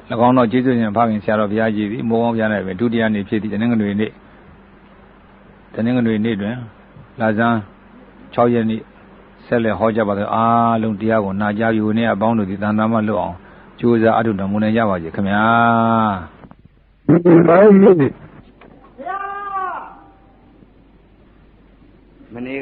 ၎င်းတော်ကျေးဇူးရှင်ဖခင်ဆရာတော်ဘုရားကြီးသည်မိုးကောင်းပြနိုင်ပင်ဒုတိယနေ့ဖြစ်သည့်တနင်္ဂနွေနေ့တွင်လာဇန်6ရက်နေ့ဆက်လက်ဟောကြားပါသောအားလုံးတရားကိုနာကြားယူနေအပေါင်းတို့သည်တန်တမ်းမှလွတ်အောင်ကြိုးစားအထုတော်မူနိုင်ကြပါစေခင်ဗျာမနေ့က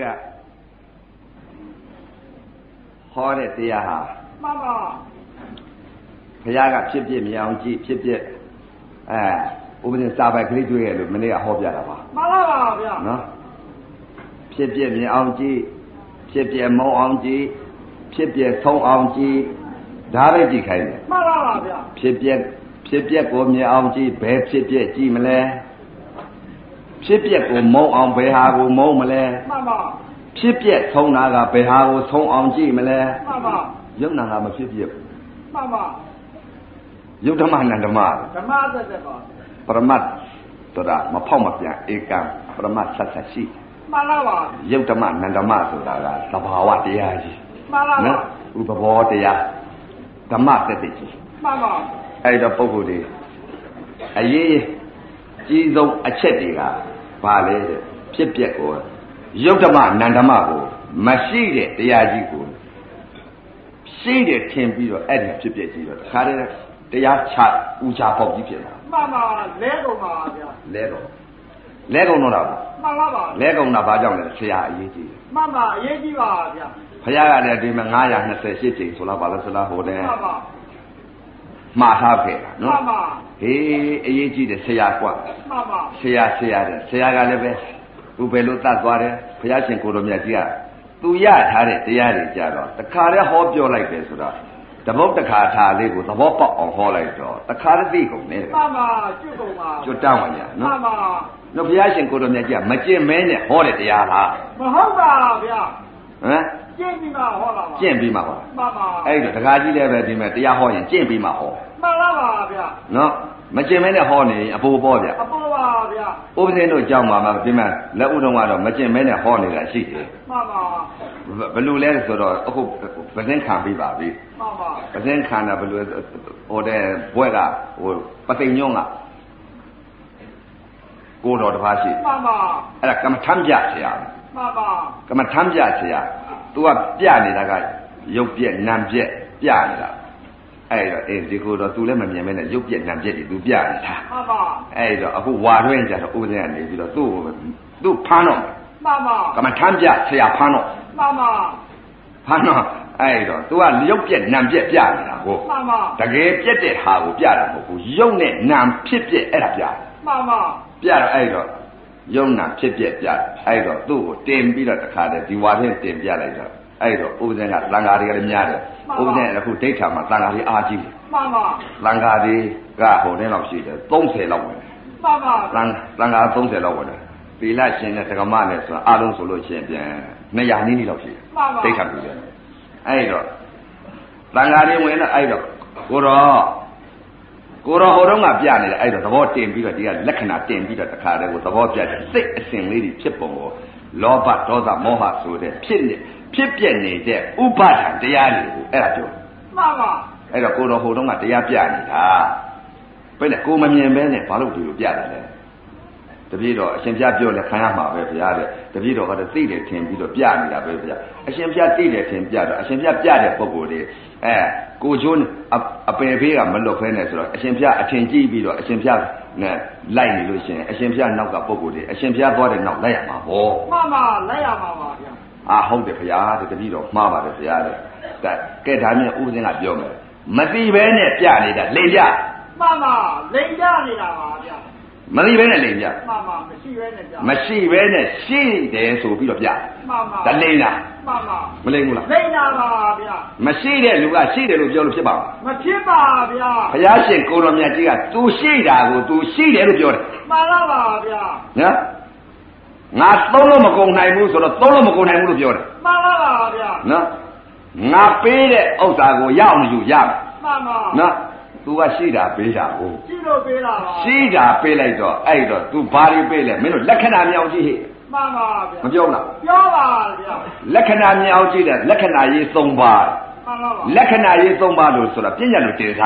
ဟောတဲ့တရားဟာမှန်ပါဘုရားကဖြစ်ဖြစ်မြအောင်ကြည့်ဖြစ်ဖြစ်ဥပဒေစာပိုက်ကလေးတွေ့ရလို့မနေ့ကဟောပြတာပါမှန်ပါပါဗျာနော်ဖြစ်ဖြစ်မြအောင်ကြည့်ဖြစ်ဖြစ်မုံအောင်ကြည့်ဖြစ်ဖြစ်ဆုံးအောင်ကြည့်ဒါပဲကြည့်ခိုင်းတယ်မှန်ပါပါဗျာဖြစ်ဖြစ်ကိုမြအောင်ကြည့်ဘယ်ဖြစ်ဖြစ်ကြည့်မလဲဖြစ်ဖြစ်ကိုမုံအောင်ဘယ်ဟာကိုမုံမလဲမှန်ပါဖြစ်ဖြစ်ဆုံးတာကဘယ်ဟာကိုဆုံးအောင်ကြည့်မလဲမှန်ပါယုံနာကမဖြစ်ဖြစ်မှန်ပါယုတ်ဓမ္မနန္ဓမဓမ္မသက်သက်ပါပရမတ်တော်မဖောက်မပြန်ဧကံပရမတ်ဆက်ဆက်ရှိမှန်ပါပါယုတ်ဓမ္မနန္ဓမဆိုတာကသဘာဝတရားကြီးမှန်ပါပါဥပဘောတရားဓမ္မသက်သက်ကြီးမှန်ပါအဲ့တော့ပုဂ္ဂိုလ်တွေအရေးကြီးဆုံးအချက်တွေကဘာလဲဖြစ်ပျက်ကိုယုတ်ဓမ္မနန္ဓမကိုမရှိတဲ့တရားကြီးကိုရှိတယ်ထင်ပြီးတော့အဲ့ဒီဖြစ်ပျက်ကြီးတော့တခါတည်းတရားချဥချပေါက်ကြီးဖြစ်လာမှန်ပါလဲကုန်ပါဗျာလဲကုန်တော့တာမှန်ပါပါလဲကုန်တာဘာကြောင့်လဲဆရာအရေးကြီးမှန်ပါအရေးကြီးပါဗျာဘုရားကလည်းဒီမှာ928ကြိမ်ဆိုတော့ဘာလို့ဆိုလားဟိုတဲ့မှန်ပါမှားထားခဲ့တာနော်မှန်ပါဟေးအရေးကြီးတယ်ဆရာကွမှန်ပါဆရာတဲ့ဆရာကလည်းပဲသူဘယ်လိုတတ်သွားတယ်ဘုရားရှင်ကိုတော်မြတ်ကြီးကသူရထားတဲ့တရားတွေကြတော့တခါတည်းဟောပြောလိုက်တယ်ဆိုတော့တပုတ်တခါထားလေးကိုသဘောပေါက်အောင်ဟောလိုက်တော့တခါတည်းသိကုန်တယ်မှန်ပါကျွတ်ကုန်ပါကျွတ်တောင်းပါညာနော်မှန်ပါတို့ဘုရားရှင်ကိုတော်မြတ်ကြီးကမကျင့်မဲနဲ့ဟောတဲ့တရားလားမဟုတ်ပါဗျာဟမ်ကျင့်ပြီးမှဟောတာပါကျင့်ပြီးမှဟောမှန်ပါအဲ့တော့တခါကြီးလည်းပဲဒီမဲ့တရားဟောရင်ကျင့်ပြီးမှဟောမှန်ပါပါဗျာနော်မကျင်မဲနဲ့ဟောနေရင်အပူပေါ်ဗျာအပူပါဗျာဥပဒေတို့ကြောင်းမှာဒီမဲ့လက်ဥတော်ကတော့မကျင်မဲနဲ့ဟောနေတာရှိတယ်မှန်ပါဘယ်လိုလဲဆိုတော့အခုပဇင်းခံပြီးပါပြီမှန်ပါပဇင်းခံတာဘယ်လိုဟိုတဲ့ဘွဲကဟိုပသိညုံကကိုတော်တစ်ပါးရှိမှန်ပါအဲ့ဒါကမ္မထမ်းပြဆရာမှန်ပါကမ္မထမ်းပြဆရာ तू ကပြနေတာကရုပ်ပြက်နာမ်ပြက်ပြနေတာအဲ့တော့ဒီကိုတော့ तू လည်းမမြင်မဲနဲ့ရုပ်ပြက်နာမ်ပြက်တွေ तू ပြနေတာမှန်ပါအဲ့တော့အခုဝါတွင်းကြတော့ဥပဒေကနေပြီးတော့သူ့ဖမ်းတော့မှန်ပါကမ္မထမ်းပြဆရာဖမ်းတော့မှန်ပါဖမ်းတော့အဲ့တော့ तू ကရုပ်ပြက်နာမ်ပြက်ပြနေတာကိုမှန်ပါတကယ်ပြက်တဲ့ဟာကိုပြတာမဟုတ်ဘူးရုပ်နဲ့နာမ်ဖြစ်ပြက်အဲ့ဒါပြမှန်ပါပြတော့အဲ့တော့ယုံနာဖြစ်ပြက်ပြအဲ့တော့သူ့ကိုတင်ပြီးတော့တခါတည်းဒီဝါထဲတင်ပြလိုက်တော့အဲ့တော့ဥပဇင်ကသံဃာတွေကလည်းများတယ်ဥပဇင်အခုဒိဋ္ဌာမှာသံဃာတွေအားကြီးတယ်မှန်ပါသံဃာတွေကဟိုထဲလောက်ရှိတယ်30လောက်ဝင်တယ်မှန်ပါသံဃာ30လောက်ဝင်တယ်သီလရှင်နဲ့ဓမ္မနဲ့ဆိုတာအားလုံးဆိုလို့ရှိရင်ပြန်200နီးနီးလောက်ရှိတယ်ဒိဋ္ဌာပြုတယ်အဲ့တော့သံဃာတွေဝင်တော့အဲ့တော့ကိုတော်ဟိုတော့ကပြနေတယ်အဲ့တော့သဘောတင်ပြီးတော့ဒီကလက္ခဏာတင်ပြီးတော့တခါတည်းကိုသဘောပြတယ်စိတ်အစဉ်လေးတွေဖြစ်ပုံကိုလောဘဒေါသမောဟဆိုတဲ့ဖြစ်ပြနေတဲ့ဥပါဒံတရားတွေကိုအဲ့ဒါပြောမှန်ပါအဲ့တော့ကိုတော်ဟိုတော့ကတရားပြနေတာဘယ်နဲ့ကိုမမြင်ပဲနဲ့ဘာလို့ဒီလိုပြတာလဲတပည့်တော်အရှင်ပြပြောလဲခံရမှာပဲဗျာတဲ့တပည့်တော်ကသိတယ်ထင်ပြီးတော့ပြနေတာပဲဗျာအရှင်ပြသိတယ်ထင်ပြတော့အရှင်ပြပြတဲ့ပုံကိုယ်တွေကိုချိုးအပယ်ဖေးကမလွတ်ဖဲနဲ့ဆိုတော့အရှင်ပြအထင်ကြီးပြီးတော့အရှင်ပြနဲ့လိုက်နေလို့ရှိရင်အရှင်ပြနောက်ကပုံကိုယ်တွေအရှင်ပြသွားတဲ့နောက်လိုက်ရမှာပေါ့မှန်ပါလိုက်ရမှာပါဗျာဟုတ်တယ်ဗျာတဲ့တပည့်တော်မှားပါတယ်ဗျာတဲ့ကဲဒါမျိုးဥပဒေကပြောမယ်မသိဘဲနဲ့ပြနေတာလိမ်ပြမှန်ပါလိမ်ပြနေတာပါဗျာမသိဘဲနဲ့လိမ်ပြမှန်ပါမရှိဘဲနဲ့ပြမရှိဘဲနဲ့ရှိတယ်ဆိုပြီးတော့ပြမှန်ပါဒါလိမ်လားမှန်ပါမလိမ်ဘူးလားလိမ်တာပါဗျာမရှိတဲ့လူကရှိတယ်လို့ပြောလို့ဖြစ်ပါမဖြစ်ပါဗျာဘုရားရှင်ကိုတော်မြတ်ကြီးက तू ရှိတာကို तू ရှိတယ်လို့ပြောတယ်မှန်လားပါဗျာနော်ငါသုံးလို့မကုန်နိုင်ဘူးဆိုတော့သုံးလို့မကုန်နိုင်ဘူးလို့ပြောတယ်မှန်လားပါဗျာနော်ငါပေးတဲ့ဥစ္စာကိုရအောင်ယူရမယ်မှန်ပါနော်तू ကရှိတာပေးတာကိုရှိလို့ပေးတာပါရှိတာပေးလိုက်တော့အဲ့တော့ तू ဘာတွေပေးလဲမင်းတို့လက္ခဏာမြောင်ကြည့်ဟဲ့မှန်ပါဗျာမပြောဘူးလားပြောပါဗျာလက္ခဏာမြောင်ကြည့်တဲ့လက္ခဏာရေး3ပါးမှန်ပါပါလက္ခဏာရေး3ပါးလို့ဆိုတာပြည့်ညတ်လို့တည်ထားမှ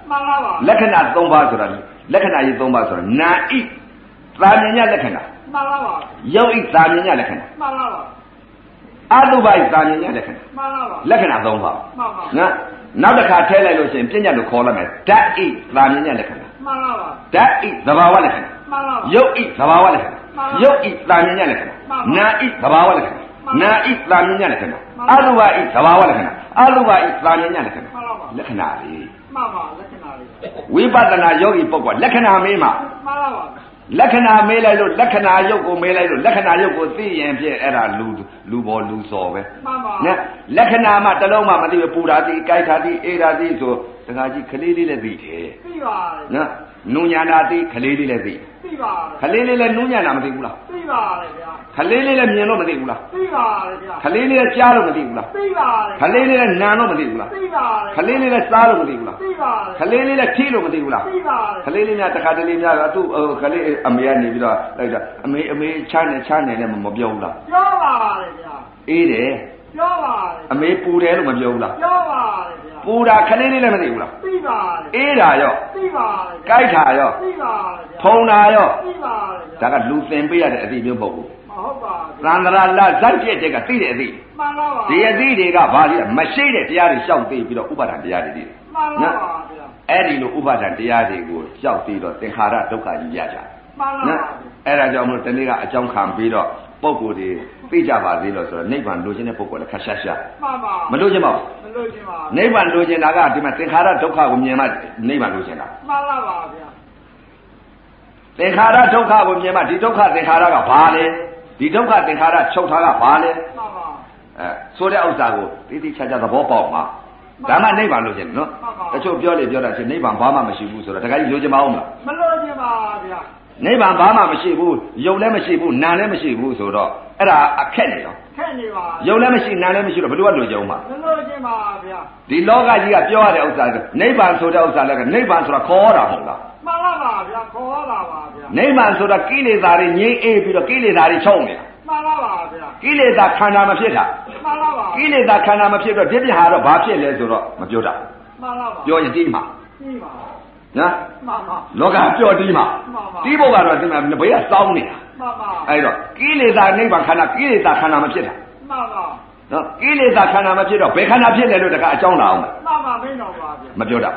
လက္ခဏာ3ပါးဆိုတာလက္ခဏာကြီး3ပါးဆိုတာနာဣသာမြင်ညလက္ခဏာယုတ်ဣသာမြင်ညလက္ခဏာအတုပဣသာမြင်ညလက္ခဏာလက္ခဏာ3ပါးနော်နောက်တစ်ခါထည့်လိုက်လို့ရှိရင်ပြဉ္ညာလို့ခေါ်လိုက်မယ်ဓာတ်ဣသာမြင်ညလက္ခဏာဓာတ်ဣသဘာဝလက္ခဏာယုတ်ဣသဘာဝလက္ခဏာယုတ်ဣသာမြင်ညလက္ခဏာနာဣသဘာဝလက္ခဏာနာဣသာမြင်ညလက္ခဏာအတုပဣသဘာဝလက္ခဏာအတုပဣသာမြင်ညလက္ခဏာလက္ခဏာလေးမှန်ပါလက္ခဏာလေးဝိပဿနာယောဂီပုဂ္ဂိုလ်လက္ခဏာမေးမှာမှန်ပါပါလက္ခဏာမေးလိုက်လို့လက္ခဏာယုတ်ကိုမေးလိုက်လို့လက္ခဏာယုတ်ကိုသိရင်ဖြင့်အဲ့ဒါလူပေါ်လူစော်ပဲမှန်ပါနော်လက္ခဏာမှတစ်လုံးမှမသိဘူးပူတာသိကြိုက်တာသိအေးတာသိဆိုတခါကြီးခလေးလေးလည်းသိတယ်သိပါတယ်နော်နုညာနာသိခလေးလေးလည်းသိသိပါတယ်ခလေးလေးလည်းနုညာနာမသိဘူးလားသိပါတယ်ဗျာခလေးလေးလည်းမြင်လို့မသိဘူးလားသိပါတယ်ဗျာခလေးလေးလည်းကြားလို့မသိဘူးလားသိပါတယ်ခလေးလေးလည်းနာလို့မသိဘူးလားသိပါတယ်ခလေးလေးလည်းစားလို့မသိဘူးလားသိပါတယ်ခလေးလေးလည်းထိလို့မသိဘူးလားသိပါတယ်ခလေးလေးများတခါတလေများတော့သူ့ခလေးအမေကနေပြီးတော့လိုက်တာအမေချမ်းနေလည်းမပြောဘူးလားပြောပါတယ်ဗျာအေးတယ်ပြောပါတယ်အမေပူတယ်လို့မပြောဘူးလားပြောပါတယ်ဗျာပူတာခလေးလေးလည်းမသိဘူးလားသိပါတယ်အေးတာရောသိပါတယ်ကြိုက်တာရောသိပါတယ်ဗျာဖုံတာရောသိပါတယ်ဗျာဒါကလူသင်ပေးရတဲ့အသိမျိုးမဟုတ်ဘူးဟုတ်ပါဘူးသန္တရာလဇတ်ပြည့်တဲ့ကသိတဲ့အသိမှန်ပါပါဒီအသိတွေကဘာလဲမရှိတဲ့တရားတွေရှောက်သိပြီးတော့ဥပါဒံတရားတွေသိတယ်မှန်ပါပါဗျာအဲ့ဒီလိုဥပါဒံတရားတွေကိုရှောက်သိတော့သင်္ခါရဒုက္ခကြီးရကြမှန်ပါပါအဲ့ဒါကြောင့်မလို့တနေ့ကအကြောင်းခံပြီးတော့ပုဂ္ဂိုလ်တွေသိကြပါသေးလို့ဆိုတော့နိဗ္ဗာန်လိုချင်တဲ့ပုဂ္ဂိုလ်လည်းခက်ရှာရှာမှန်ပါမလိုချင်ပါဘူးမလိုချင်ပါဘူးနိဗ္ဗာန်လိုချင်တာကဒီမှာသင်္ခါရဒုက္ခကိုမြင်မှနိဗ္ဗာန်လိုချင်တာမှန်ပါပါဗျာသင်္ခါရဒုက္ခကိုမြင်မှဒီဒုက္ခသင်္ခါရကဘာလဲဒီဒုက္ခသင်္ခါရချုပ်ထားကဘာလဲမှန်ပါဆိုတဲ့ဥစ္စာကိုသိသိချာချာသဘောပေါက်မှာဒါမှနိဗ္ဗာန်လိုချင်တယ်နော်တချို့ပြောတာချင်းနိဗ္ဗာန်ဘာမှမရှိဘူးဆိုတော့တခါကြီးလိုချင်ပါဦးမလားမလိုချင်ပါဗျာနိဗ္ဗာန်ဘာမှမရှိဘူးယုတ်လည်းမရှိဘူးနာလည်းမရှိဘူးဆိုတော့အဲ့ဒါအခက်နေရောခက်နေပါယုတ်လည်းမရှိနာလည်းမရှိတော့ဘယ်လိုလိုချင်အောင်မလိုချင်ပါဗျာဒီလောကကြီးကပြောရတဲ့ဥစ္စာနိဗ္ဗာန်ဆိုတဲ့ဥစ္စာလည်းနိဗ္ဗာန်ဆိုတာခေါ်ရတာမဟုတ်လားမှန်ပါပါဗျာခေါ်ရတာပါဗျာနိဗ္ဗာန်ဆိုတာကိလေသာတွေငြိမ်းအေးပြီးတော့ကိလေသာတွေချုပ်နေတာမှန်ပါပါဗျာကိလေသာခန္ဓာမဖြစ်တာမှန်ပါပါကိလေသာခန္ဓာမဖြစ်တော့ပြည့်ပြဟာတော့ဘာဖြစ်လဲဆိုတော့မပြောတာမှန်ပါပါပြောရင်တီးမှာတီးပါနော်မှန်ပါလောကပြောတီးမှာတီးဖို့ကတော့ဒီမှာဘယ်ကစောင်းနေတာမှန်ပါအဲ့တော့ကိလေသာနိဗ္ဗာန်ခန္ဓာကိလေသာခန္ဓာမဖြစ်တာမှန်ပါနော်ကိလေသာခန္ဓာမဖြစ်တော့ဘယ်ခန္ဓာဖြစ်လဲလို့တခါအကြောင်းလာအောင်မှန်ပါမင်းတော်ပါဗျာမပြောတာ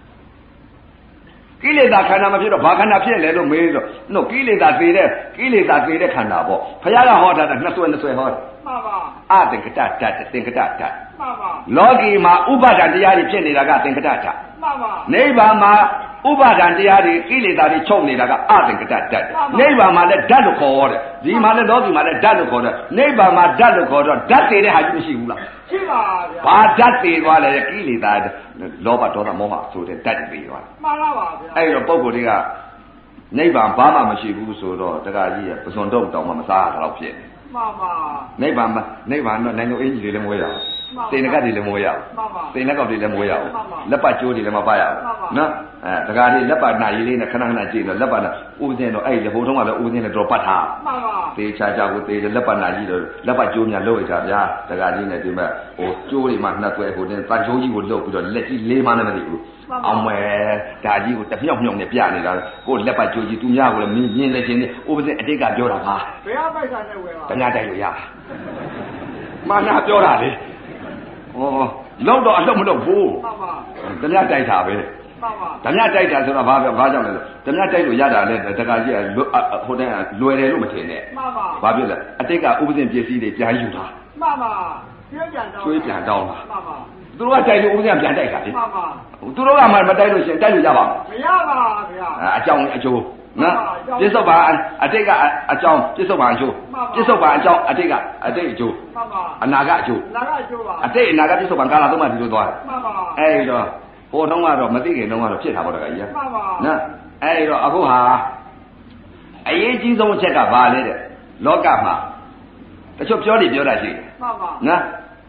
ကိလေသာခန္ဓာမဖြစ်တော့ဘာခန္ဓာဖြစ်လဲလို့မေးတော့နော်ကိလေသာသေးတဲ့ခန္ဓာပေါ့ဘုရားကဟောတာနှစ်ဆွဲဟောတယ်မှန်ပါအသင်္ကတဓာတ်သင်္ကတဓာတ်မှန်ပါလောကီမှာဥပါဒံတရားတွေဖြစ်နေတာကသင်္ကတဓာတ်မှန်ပါနိဗ္ဗာန်မှာဥပါဒံတရားတွေကိလေသာတွေချုပ်နေတာကအသင်္ကတဓာတ်နိဗ္ဗာန်မှာလည်းဓာတ်လို့ခေါ်ရတယ်ဒီမှာလည်းလောကီမှာလည်းဓာတ်လို့ခေါ်တယ်နိဗ္ဗာန်မှာဓာတ်လို့ခေါ်တော့ဓာတ်သေးတဲ့ဟာကြီးမရှိဘူးလားရှိပါဗျာဘာဓာတ်သေးသွားလဲကိလေသာလောဘဒေါသမောဟဆိုတဲ့ဓာတ်တွေသွားမှန်ပါပါဗျာအဲ့တော့ပုဂ္ဂိုလ်တွေကနိဗ္ဗာန်ဘာမှမရှိဘူးဆိုတော့တခါကြီးပစွန်တော့တောင်မှမစားရတော့ဖြစ်နေမှန်ပါနိဗ္ဗာန်တော့နိုင်ငံအင်ကြီးတွေလည်းမွေးရအောင်စိန်ကတ်တွေလည်းမွေးရအောင်စိန်လက်ကောက်တွေလည်းမွေးရအောင်လက်ပတ်ကျိုးတွေလည်းမပါရအောင်နော်တခါကြီးလက်ပတ်နာရီလေးနဲ့ခဏခဏကြည့်တော့လက်ပတ်နာဦးစင်းတော့အဲ့ဒီဟိုတုန်းကလည်းဦးစင်းနဲ့တော့ပတ်ထားမှန်ပါသေချာချာကိုသေတယ်လက်ပတ်နာကြီးတော့လက်ပတ်ကျိုးများလှုပ်ရကြဗျာတခါကြီးနဲ့ဒီမဲ့ဟိုကျိုးတွေမှနှက်သွဲဟိုတင်တန်ကျိုးကြီးကိုလှုပ်ပြီးတော့လက်ကြီးလေးမှလည်းမသိဘူးအောင်မယ်ဒါကြီးကိုတမြောက်နဲ့ပြနေတာကိုလက်ပတ်ကျိုးကြီးသူများကိုလည်းမြင်လည်းချင်းဥပဒေအတိတ်ကပြောတာပါဘယ်အပိုက်စာနဲ့ဝယ်ပါတ냐တိုက်လို့ရမာနာပြောတာလေဩလောက်တော့အလှမလုပ်ဘူးမှန်ပါတ냐တိုက်တာပဲမှန်ပါတ냐တိုက်တာဆိုတော့ဘာကြောင့်လဲဆိုတ냐တိုက်လို့ရတာလဲတခါကြီးဟိုတန်းလွယ်တယ်လို့မထင်နဲ့မှန်ပါဘာဖြစ်လဲအတိတ်ကဥပဒေပစ္စည်းတွေပြန်ယူတာမှန်ပါကျွေးပြန်တောင်းတာမှန်ပါသူတို့ကတိုက်လို့ဦးဇင်းပြန်တိုက်တာလေမှန်ပါသူတို့ကမှမတိုက်လို့ရှင်တိုက်လို့ရပါမရပါဗျာအကြောင်းအကျိုးနော်ပြစ္ဆုတ်ပါအတိတ်ကအကြောင်းပြစ္ဆုတ်ပါအကျိုးပြစ္ဆုတ်ပါအကြောင်းအတိတ်ကအတိတ်အကျိုးမှန်ပါအနာကအကျိုးပါအတိတ်အနာကပြစ္ဆုတ်ပါကာလသုံးပါဒီလိုသွားတယ်မှန်ပါအဲ့တော့ဟိုတုန်းကတော့မသိခင်တုန်းကတော့ဖြစ်တာပေါ့တကကြီးမှန်ပါနော်အဲ့တော့အခုဟာအရေးကြီးဆုံးအချက်ကဘာလဲတဲ့လောကမှာတချို့ပြောတာရှိတယ်မှန်ပါနော်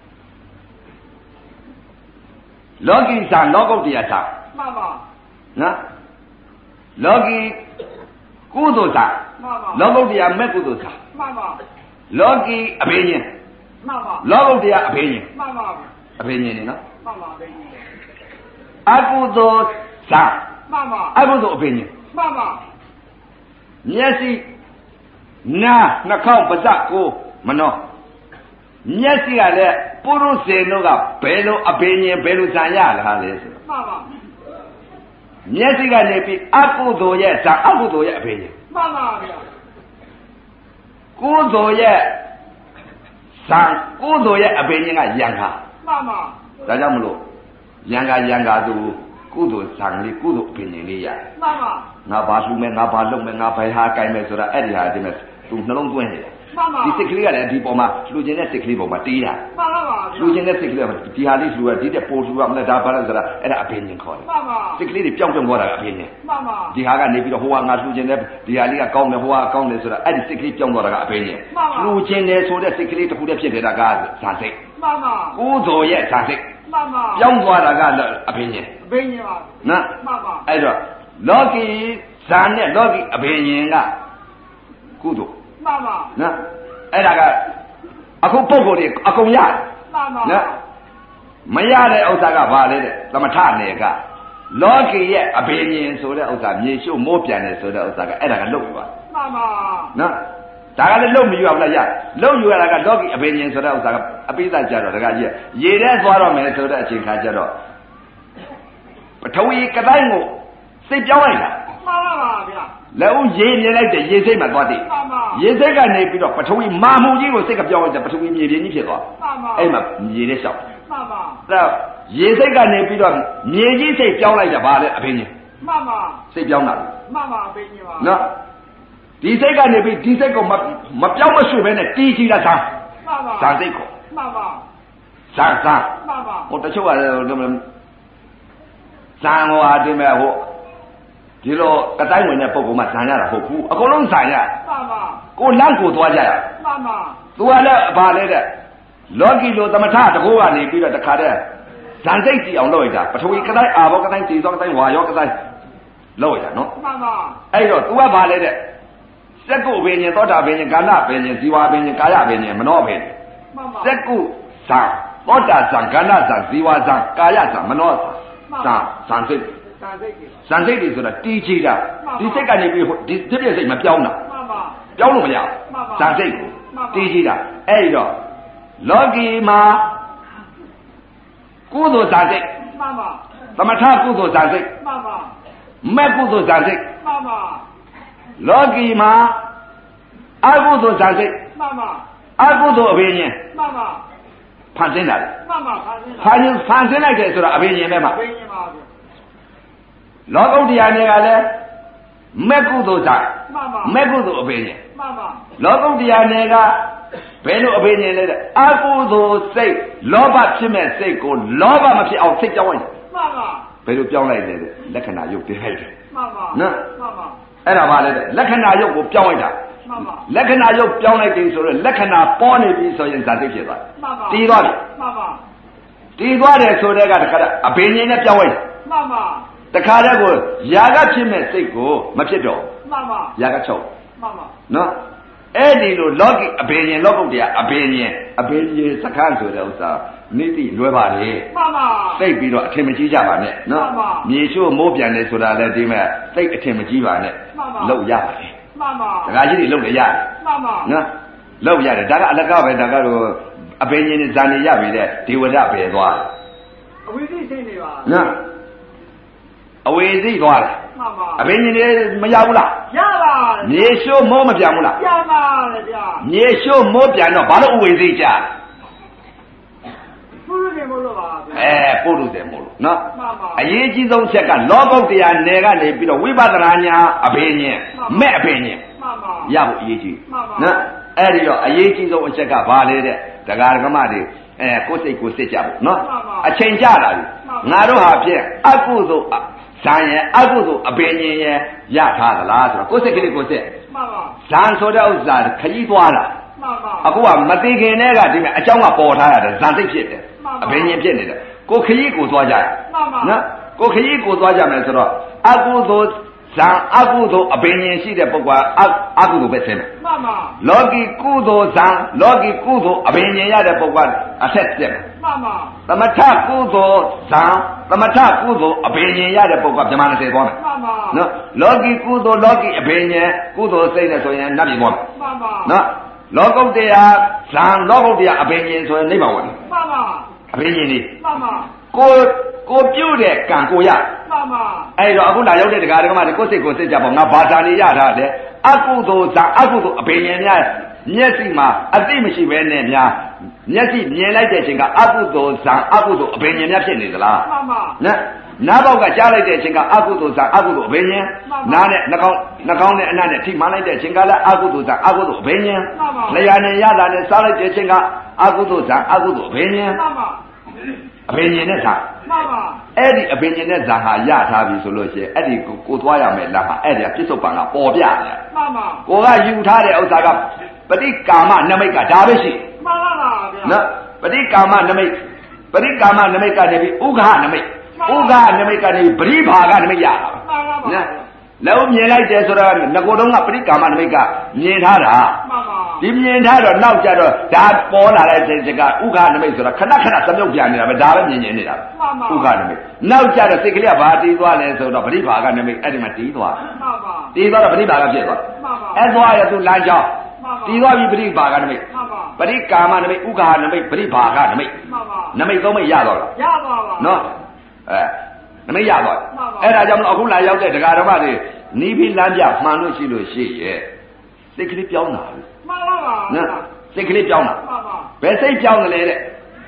လောကီသာလောကုတ္တရာသာမှန်ပါနော်လောကီကုသိုလ်သာမှန်ပါလောကုတ္တရာမဲ့ကုသိုလ်သာမှန်ပါလောကီအဘိညာဉ်မှန်ပါလောကုတ္တရာအဘိညာဉ်မှန်ပါအဘိညာဉ်နေနော်မှန်ပါအဘိညာဉ်အကုသိုလ်ဇာမှန်ပါအကုသိုလ်အပင်ရှင်မှန်ပါမျက်စိနားနှာခေါင်းပါးစပ်ကိုမနှောမျက်စိကလည်းပုရုษေတို့ကဘယ်လိုအပင်ရှင်ဘယ်လိုဇာရလားလဲဆိုတော့မှန်ပါမျက်စိကနေပြီးအကုသိုလ်ရဲ့ဇာအကုသိုလ်ရဲ့အပင်ရှင်မှန်ပါဗျာကုသိုလ်ရဲ့ဇာကုသိုလ်ရဲ့အပင်ရှင်ကယံခါမှန်ပါဒါကြောင့်မလို့ယံခါသူကုသိုလ်ဇာလေးကုသိုလ်အပင်ရှင်လေးရမှန်ပါငါဘာလှူမယ်ငါဘာလုပ်မယ်ငါဘယ်ဟာကိုင်မယ်ဆိုတာအဲ့ဒီဟာဒီမဲ့သူနှလုံးသွင်းနေတယ်ဒီစိတ်ကလေးကလည်းဒီပေါ်မှာလှူခြင်းတဲ့စိတ်ကလေးပေါ်မှာတီးတာမှန်ပါပါလှူခြင်းတဲ့စိတ်ကလေးကဒီဟာလေးလှူရဒီတဲ့ပို့လှူရမလဲဒါဘာလဲဆိုတာအဲ့ဒါအပင်ရှင်ခေါ်တယ်မှန်ပါစိတ်ကလေးတွေပြောင်းသွားတာအပင်ရှင်မှန်ပါဒီဟာကနေပြီးတော့ဟိုကငါလှူခြင်းတဲ့ဒီဟာလေးကကောင်းတယ်ဟိုကကောင်းတယ်ဆိုတာအဲ့ဒီစိတ်ကလေးပြောင်းသွားတာကအပင်ရှင်လှူခြင်းတယ်ဆိုတဲ့စိတ်ကလေးတစ်ခုတည်းဖြစ်နေတာကဇာစိတ်မှန်ပါကုသိုလ်ရဲ့ဇာစိတ်မှန်ပါပြောင်းသွားတာကအပင်ရှင်အပင်ရှင်ပါနော်မှန်ပါအဲ့တော့လောကီဇာနဲ့လောကီအပင်ရှင်ကကုသိုလ်မှန်ပါနော်အဲ့ဒါကအခုပုဂ္ဂိုလ်တွေအကုန်ရတယ်မှန်ပါနော်မရတဲ့ဥစ္စာကဘာလဲတဲ့သမထနယ်ကလောကီရဲ့အပင်ရှင်ဆိုတဲ့ဥစ္စာမြေရှုမိုးပြန်တယ်ဆိုတဲ့ဥစ္စာကအဲ့ဒါကလုတ်သွားမှန်ပါနော်ဒါကလည်းလုတ်မယူအောင်လားရလုတ်ယူရတာကလောကီအပင်ရှင်ဆိုတဲ့ဥစ္စာကအပိဿကြတော့တကကြီးရေထဲသွားတော့မယ်ဆိုတဲ့အချိန်ခါကျတော့ပထဝီကတိုင်းကိုစိတ်ပြောင်းလိုက်တာမှန်ပါပါဗျာလက်ဦးရေမြင်လိုက်တဲ့ရေစိတ်မှသွားတယ်ရေစိတ်ကနေပြီးတော့ပထဝီမာမှုကြီးကိုစိတ်ကပြောင်းလိုက်တဲ့ပထဝီမြေပြင်ကြီးဖြစ်သွားအဲ့မှာမြေနဲ့လျှောက်မှန်ပါအဲ့တော့ရေစိတ်ကနေပြီးတော့မြေကြီးစိတ်ပြောင်းလိုက်တာဗာလဲအပင်ကြီးမှန်ပါစိတ်ပြောင်းတာမှန်ပါအပင်ကြီးပါနော်ဒီစိတ်ကနေပြီးဒီစိတ်ကိုမပြောင်းမရွှေ့ပဲနဲ့တီးကြည့်တာသာမှန်ပါဇာစိတ်ကိုမှန်ပါဇာမှန်ပါဟိုတချို့ကဇာဟိုအတင်းမဲ့ဟိုဒီလိုကတိုင်းဝင်တဲ့ပုံကမှဇာရတာဟုတ်ဘူးအကုန်လုံးဇာရမှန်ပါကိုလန့်ကိုသွားကြရမှန်ပါသူကလည်းဘာလဲတဲ့လောကီလိုသမထတကောကနေပြီးတော့တခါတည်းဇန်စိတ်ကြည့်အောင်လုပ်ရတာပထဝီကတိုင်းအာဘောကတိုင်းတည်သောကတိုင်းဝါရောကတိုင်းလုပ်ရတာနော်မှန်ပါအဲ့တော့ तू ကဘာလဲတဲ့စက္ကုဘိညာသောတာဘိညာကာလဘိညာဇီဝဘိညာကာယဘိညာမနောဘိညာမှန်ပါစက္ကုဇံသောတာဇံကာလဇံဇီဝဇံကာယဇံမနောဇံဇံစိတ်ဇန်စိတ်တွေဆိုတာတီးချီတာဒီစိတ်ကနေပြီးဒီဖြစ်ဖြစ်စိတ်မပြောင်းတာမှန်ပါပြောင်းလို့မရဘူးဇန်စိတ်ကိုတီးချီတာအဲ့တော့လောကီမှာကုသိုလ်ဇန်စိတ်မှန်ပါသမထကုသိုလ်ဇန်စိတ်မှန်ပါမဲ့ကုသိုလ်ဇန်စိတ်မှန်ပါလောကီမှာအကုသိုလ်ဇန်စိတ်မှန်ပါအကုသိုလ်အဘိညာဉ်မှန်ပါဖန်ဆင်းတာမှန်ပါဖန်ဆင်းလိုက်တယ်ဆိုတာအဘိညာဉ်ပဲမှာအဘိညာဉ်ပါဗျလောကုတ္တရာနေကလည်းမဲ့ကုသိုလ်ဇာမဲ့ကုသိုလ်အဘိညာဉ်မှန်ပါလောကုတ္တရာနေကဘယ်လိုအဘိညာဉ်လဲတဲ့အကုသိုလ်စိတ်လောဘဖြစ်မဲ့စိတ်ကိုလောဘမဖြစ်အောင်စိတ်ကြောင်းလိုက်မှန်ပါဘယ်လိုပြောင်းလိုက်လဲလက္ခဏာယုတ်တင်လိုက်တယ်မှန်ပါနော်မှန်ပါအဲ့ဒါပါလေတဲ့လက္ခဏာယုတ်ကိုပြောင်းလိုက်တာမှန်ပါလက္ခဏာယုတ်ပြောင်းလိုက်တယ်ဆိုတော့လက္ခဏာပေါ်နေပြီဆိုရင်ဇာတိဖြစ်သွားမှန်ပါတီးသွားပြီမှန်ပါတီးသွားတယ်ဆိုတဲ့ကတခါအဘိညာဉ်နဲ့ပြောင်းလိုက်မှန်ပါတခါတည်းကိုຢာကဖြစ်မဲ့စိတ်ကိုမဖြစ်တော့မှန်ပါຢာကချုပ်မှန်ပါနော်အဲ့ဒီလိုလောကီအဘိညာဉ်လောကုတ္တရာအဘိညာဉ်စခန်းဆိုတဲ့ဥစ္စာနိတိလွယ်ပါလေမှန်ပါသိပြီးတော့အထင်မကြီးကြပါနဲ့နော်မြေရှို့မိုးပြန်တယ်ဆိုတာလည်းဒီမဲ့သိအထင်မကြီးပါနဲ့လောက်ရပါလေမှန်ပါဒကာကြီးတွေလောက်လည်းရတယ်မှန်ပါနော်လောက်ရတယ်ဒါကအလကားပဲဒါကတော့အဘိညာဉ်ဇာနေရပြီတဲ့ဒေဝဒပဲသွားအဝိသိစိတ်နေပါနော်အဝေစီသွားတယ်မှန်ပါအဘိညာဉ်တွေမရဘူးလားရပါမြေရှို့မိုးမပြန်ဘူးလားပြန်ပါလေဗျာမြေရှို့မိုးပြန်တော့ဘာလို့အဝေစီကြပုရုဇဉ်မို့လို့ပါပုရုဇဉ်မို့လို့နော်မှန်ပါအရေးကြီးဆုံးချက်ကလောကုတ္တရာနယ်ကနေပြီးတော့ဝိပဿနာညာအဘိညာဉ်မဲ့အဘိညာဉ်မှန်ပါရဖို့အရေးကြီးနော်အဲ့ဒီတော့အရေးကြီးဆုံးအချက်ကဘာလဲတဲ့ဒကာဒကမတွေကိုယ်စိတ်ကိုစစ်ကြဖို့နော်အချိန်ကြလာပြီငါတို့ဟာဖြင့်အကုသိုလ်ဇံရဲ့အကုသိုလ်အပင်ရှင်ရဲ့ရထားသလားဆိုတော့ကိုယ်စိတ်ကလေးကိုစစ်မှန်ပါဇံဆိုတဲ့ဥစ္စာခကြီးသွားတာမှန်ပါအခုကမသိခင်တည်းကဒီမဲ့အကြောင်းကပေါ်ထားရတယ်ဇံစိတ်ဖြစ်တယ်အပင်ရှင်ဖြစ်နေတယ်ကိုခကြီးကိုသွားကြရမှန်ပါနော်ကိုခကြီးကိုသွားကြမယ်ဆိုတော့အကုသိုလ်ဇံအကုသိုလ်အပင်ရှင်ရှိတဲ့ပုဂ္ဂိုလ်အကုသိုလ်ပဲဆင်းတယ်မှန်ပါလောကီကုသိုလ်ဇံလောကီကုသိုလ်အပင်ရှင်ရတဲ့ပုဂ္ဂိုလ်အဆက်ပြတ်မှန်ပါသမထကုသိုလ်ဇံသမထကုသိုလ်အဘိညာဉ်ရတဲ့ပုဂ္ဂိုလ်ကဗြဟ္မာ20သွားမယ်နော်လောကီကုသိုလ်လောကီအဘိညာဉ်ကုသိုလ်စိတ်နဲ့ဆိုရင်နတ်ပြည်သွားမယ်နော်လောကုတ္တရာဇံလောကုတ္တရာအဘိညာဉ်ဆိုရင်နိဗ္ဗာန်ဝင်တယ်အဘိညာဉ်นี่ကိုပြုတ်တဲ့ကံကိုရအဲ့တော့အခုလာရောက်တဲ့တရားဓမ္မတွေကိုစိတ်ကိုစိတ်ကြပေါ့ငါဘာသာနေရတာလေအကုသိုလ်ဇံအကုသိုလ်အဘိညာဉ်များမျက်စိမှာအသိမရှိဘဲနဲ့များမျက်စိမြင်လိုက်တဲ့အချိန်ကအကုသိုလ်ဇံအကုသိုလ်အဘိညာဉ်များဖြစ်နေသလားနားပေါက်ကကြားလိုက်တဲ့အချိန်ကအကုသိုလ်ဇံအကုသိုလ်အဘိညာဉ်နားနဲ့နှာခေါင်းနဲ့အနံ့နဲ့ထိမှန်လိုက်တဲ့အချိန်ကလည်းအကုသိုလ်ဇံအကုသိုလ်အဘိညာဉ်လျှာနဲ့ရတာနဲ့စားလိုက်တဲ့အချိန်ကအကုသိုလ်ဇံအကုသိုလ်အဘိညာဉ်အဘိညာဉ်နဲ့ဇံအဲ့ဒီအဘိညာဉ်နဲ့ဇံဟာရထားပြီဆိုလို့ရှိရင်အဲ့ဒီကိုသွားရမယ်လားဟာအဲ့ဒီပြစ္ဆုတ်ပံကပေါ်ပြတယ်ကိုကယူထားတဲ့ဥစ္စာကပဋိကာမနမိတ်ကဒါပဲရှိမှန်ပါပါဗျာနော်ပဋိကာမနမိတ်ကနေပြီးဥက္ခနမိတ်နမိတ်ကနေပရိဘာဂနမိတ်ရတာမှန်ပါပါနော်လုံးမြင်လိုက်တယ်ဆိုတော့ငကိုယ်တုံးကပရိကာမနမိတ်ကမြင်ထားတာမှန်ပါဒီမြင်ထားတော့နောက်ကြတော့ဒါပေါ်လာတဲ့စိတ်ကဥက္ခနမိတ်ဆိုတာခဏသမုတ်ပြန်နေတာပဲဒါပဲမြင်နေတာဥက္ခနမိတ်နောက်ကြတော့စိတ်ကလေးကဘာတီးသွားလဲဆိုတော့ပရိဘာဂနမိတ်အဲ့ဒီမှာတီးသွားမှန်ပါတီးသွားတော့ပရိဘာဂဖြစ်သွားမှန်ပါအဲ့သွားရသူလမ်းကြောင်းတီးသွားပြီပရိဘာဂနမိတ်ပရိကာမနမိတ်ဥက္ခနမိတ်ပရိဘာဂနမိတ်နမိတ်သုံးမိတ်ရတော့လားရပါပါနော်နမိတ်ရတော့အဲ့ဒါကြောင့်အခုလာရောက်တဲ့ဒကာဓမ္မတွေနီးပြီးလမ်းပြမှန်လို့ရှိရဲ့စိတ်ကလေးပြောင်းတာမှန်ပါပါနော်စိတ်ကလေးပြောင်းတာမှန်ပါဘယ်စိတ်ပြောင်းတယ်လဲတဲ့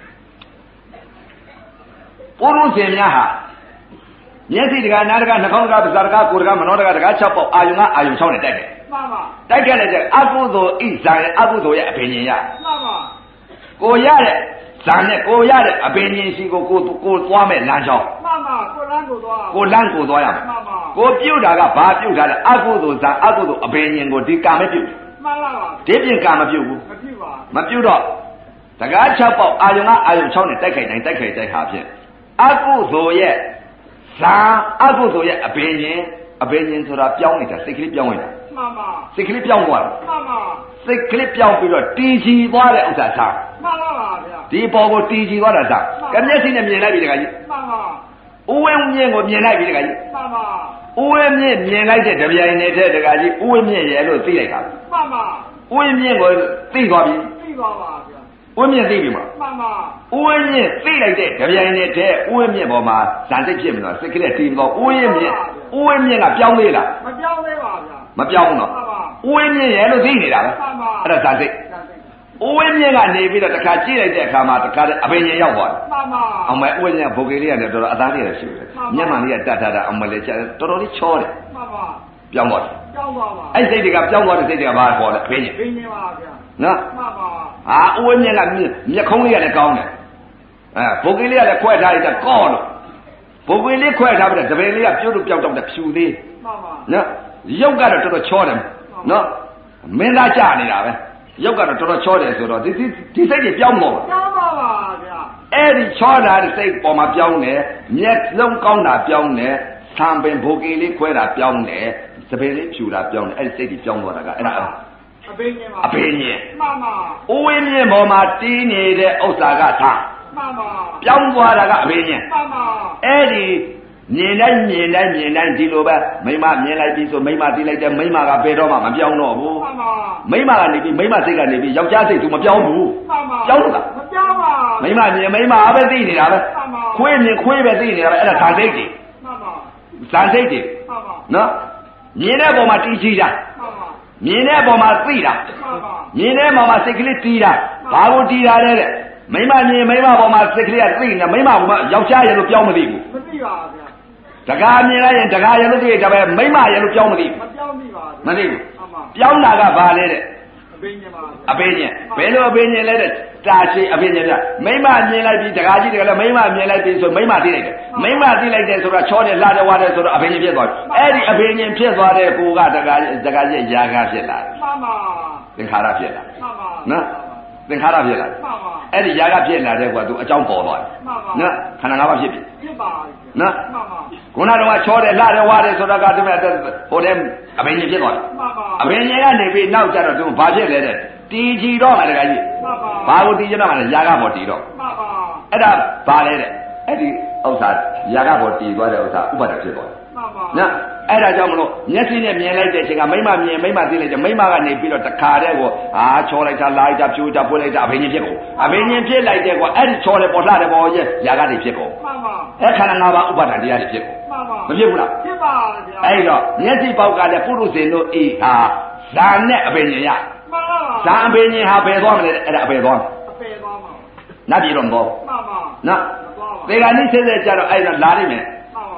ပုရုษင်များဟာမျက်စိတကာနားတကာနှာခေါင်းတကာပါးစပ်တကာကိုယ်တကာမနောတကာတကာ6ပေါက်အာယုံကအာယုံ6နဲ့တိုက်တယ်မှန်ပါတိုက်ခဲ့လိုက်တဲ့အကုသိုလ်ဣဇာရဲ့အကုသိုလ်ရဲ့အဘိညာဉ်ရမှန်ပါကိုရတဲ့ဇာနဲ့ကိုရတဲ့အဘိညာဉ်ရှိကိုသွားမဲ့လမ်းကြောင်းမှန်ပါကိုလမ်းကိုသွားရမယ်မှန်ပါကိုပြုတ်တာကဘာပြုတ်တာလဲအကုသိုလ်ဇာအကုသိုလ်အဘိညာဉ်ကိုဒီကံမပြုတ်မှန်ပါပါဒီပြင်ကံမပြုတ်ဘူးမပြုတ်တော့တကား6ပေါက်အာယုံကအာယုံ6နဲ့တိုက်ခိုက်ဟာဖြင့်အကုသိုလ်ရဲ့ဇာအကုသိုလ်ရဲ့အဘိညာဉ်ဆိုတာပြောင်းနေတာစိတ်ကလေးပြောင်းနေတာမှန်ပါစိတ်ကလေးပြောင်းသွားတယ်မှန်ပါစိတ်ကလေးပြောင်းပြီးတော့တည်ကြည်သွားတဲ့ဥစ္စာသာမှန်ပါပါဗျာဒီပေါ်ကိုတည်ကြည်သွားတာသာကမျက်စိနဲ့မြင်လိုက်ပြီတခါကြီးမှန်ပါဥဝင်းမြင့်ကိုမြင်လိုက်ပြီတခါကြီးမှန်ပါဥဝင်းမြင့်မြင်လိုက်တဲ့တပြိုင်နေတဲ့တခါကြီးဥဝင်းမြင့်ရဲ့လို့သိလိုက်တာမှန်ပါဥဝင်းမြင့်ကိုသိသွားပြီသိသွားပါဗျာဥဝင်းမြင့်သိပြီမမှန်ပါဥဝင်းမြင့်သိလိုက်တဲ့တပြိုင်နေတဲ့ဥဝင်းမြင့်ပေါ်မှာဇန်စိတ်ဖြစ်မလို့စိတ်ကလေးတည်မလို့ဥဝင်းမြင့်ကပြောင်းသေးလားမပြောင်းသေးပါဗျာမပြောင်းဘူးနော်ဥဝင်းမြင့်ရဲ့လို့သိနေတာပဲအဲ့ဒါဇန်စိတ်ဥဝင်းမြင့်ကနေပြီးတော့တခါကြည့်လိုက်တဲ့အခါမှာတခါအဘိညာဉ်ရောက်သွားတယ်မှန်ပါအောင်မဲဥဝင်းမြင့်ဘုတ်ကလေးကလည်းတော်တော်အသားလေးရရှိတယ်မျက်မှန်လေးကတတ်ထားတာအောင်မဲလေးတော်တော်လေးချောတယ်မှန်ပါပြောင်းသွားတယ်အဲ့စိတ်တွေကပြောင်းသွားတဲ့စိတ်တွေကဘာခေါ်လဲဘိညာဉ်ပါဗျာနော်မှန်ပါဥဝင်းမြင့်ကမျက်ခုံးလေးကလည်းကောင်းတယ်ဘုတ်ကလေးကလည်းခွဲထားလိုက်တာကောလို့ဘုတ်ကလေးခွဲထားပြီးတော့တပင်လေးကပြုတ်လို့ပြောက်တော့တဲ့ဖြူသေးမှန်ပါနော်ရုပ်ကတော့တော်တော်ချောတယ်နော်မင်းသားကြနေတာပဲရုပ်ကတော့တော်တော်ချောတယ်ဆိုတော့ဒီစိတ်ကြီးပြောင်းတော့ပြောင်းပါပါဗျာအဲ့ဒီချောတာတဲ့စိတ်ပေါ်မှာပြောင်းတယ်မျက်လုံးကောင်းတာပြောင်းတယ်ဆံပင်ဘိုကေလေးခွဲတာပြောင်းတယ်စပယ်လေးဖြူတာပြောင်းတယ်အဲ့ဒီစိတ်ကြီးပြောင်းသွားတာကအဲ့ဒါအဘိညာဉ်ပါအဘိညာဉ်မှန်ပါဥဝင်းမြင့်ပေါ်မှာတီးနေတဲ့ဥစ္စာကသာမှန်ပါပြောင်းသွားတာကအဘိညာဉ်မှန်ပါအဲ့ဒီမြင်တိုင်းဒီလိုပဲမိမမြင်လိုက်ပြီဆိုမိမတီးလိုက်တယ်မိမကဘယ်တော့မှမပြောင်းတော့ဘူးမှန်ပါမိမကနေပြီးမိမစိတ်ကနေပြီးယောက်ျားစိတ်သူမပြောင်းဘူးမှန်ပါပြောင်းလားမပြောင်းပါမိမမြင်မိမအားပဲသိနေတာပဲမှန်ပါခွေးမြင်ခွေးပဲသိနေတာပဲအဲ့ဒါဇာစိတ်တွေမှန်ပါဇာစိတ်တွေမှန်ပါနော်မြင်တဲ့ပုံမှာတီးချီတာမှန်ပါမြင်တဲ့ပုံမှာသိတာမှန်ပါမြင်တဲ့ပုံမှာစိတ်ကလေးတီးတာဘာကိုတီးတာလဲတဲ့မိမမြင်မိမပေါ်မှာစိတ်ကလေးကသိနေမိမကယောက်ျားရဲ့လို့ပြောင်းမသိဘူးမသိပါဗျာတကားမြင်လိုက်ရင်တကားရဲ့လို့သိတယ်ဒါပဲမိမရဲ့လို့ပြောင်းမသိဘူးမပြောင်းမိပါဘူးမသိဘူးပြောင်းတာကဘာလဲတဲ့အဘိညာဉ်ပါအဘိညာဉ်ဘယ်လိုအဘိညာဉ်လဲတဲ့တာရှိအဘိညာဉ်ပြမိမမြင်လိုက်ပြီးတကားကြီးတကလည်းမိမမြင်လိုက်ပြီးဆိုမိမသိလိုက်တယ်မိမသိလိုက်တယ်ဆိုတော့ချောတယ်လှတယ်ဝါတယ်ဆိုတော့အဘိညာဉ်ဖြစ်သွားတယ်အဲ့ဒီအဘိညာဉ်ဖြစ်သွားတဲ့ကိုကတကားရဲ့ຢာကဖြစ်လာတယ်မှန်ပါသင်္ခါရဖြစ်လာမှန်ပါနော်သင်္ခါရဖြစ်လာမှန်ပါအဲ့ဒီຢာကဖြစ်လာတဲ့ကွာသူအကြောင်းပေါ်သွားတယ်မှန်ပါနော်ခန္ဓာ၅ပါးဖြစ်ပြီဖြစ်ပါနော်မှန်ပါခုနကတော့ချောတယ်လှတယ်ဝါတယ်ဆိုတာကဒီမဲ့ဟိုတဲ့အဘိညာဉ်ဖြစ်သွားတယ်မှန်ပါအဘိညာဉ်ကနေပြီးနောက်ကျတော့သူဘာဖြစ်လဲတဲ့တီကြည်တော့မှာတကကြီးမှန်ပါဘာကိုတီကြတော့မှာလဲຢာကပေါ်တီတော့မှန်ပါအဲ့ဒါဘာလဲတဲ့အဲ့ဒီဥစ္စာရာဂဘောတည်သွားတဲ့ဥစ္စာဥပါဒဖြစ်သွားတယ်နော်အဲ့ဒါကြောင့်မလို့မျက်စိနဲ့မြင်လိုက်တဲ့အချိန်ကမိမမြင်မိမသိလိုက်တယ်မိမကနေပြီးတော့တခါတည်းကိုချောလိုက်တာလာလိုက်တာဖြူတာပွေးလိုက်တာအဘိညာဉ်ဖြစ်ကုန်အဘိညာဉ်ဖြစ်လိုက်တဲ့ကွာအဲ့ဒီချောတယ်ပေါ်လှတယ်ပေါ်ရဲ့ရာဂတွေဖြစ်ကုန်အဲ့ခန္ဓာ၅ပါးဥပါဒတရားတွေဖြစ်ကုန်မဖြစ်ဘူးလားဖြစ်ပါဗျာအဲ့တော့မျက်စိပေါက်ကလည်းပုရုဇဉ်တို့ဤဟာဇာနဲ့အဘိညာဉ်ရဇာအဘိညာဉ်ဟာဘယ်သွားမလဲအဲ့ဒါအဘယ်သွားမှာနတ်ပြည်တော့မသွားဘူးနော်သေဂာနိဆက်ဆက်ကြတော့အဲ့ဒါလာနိုင်မယ်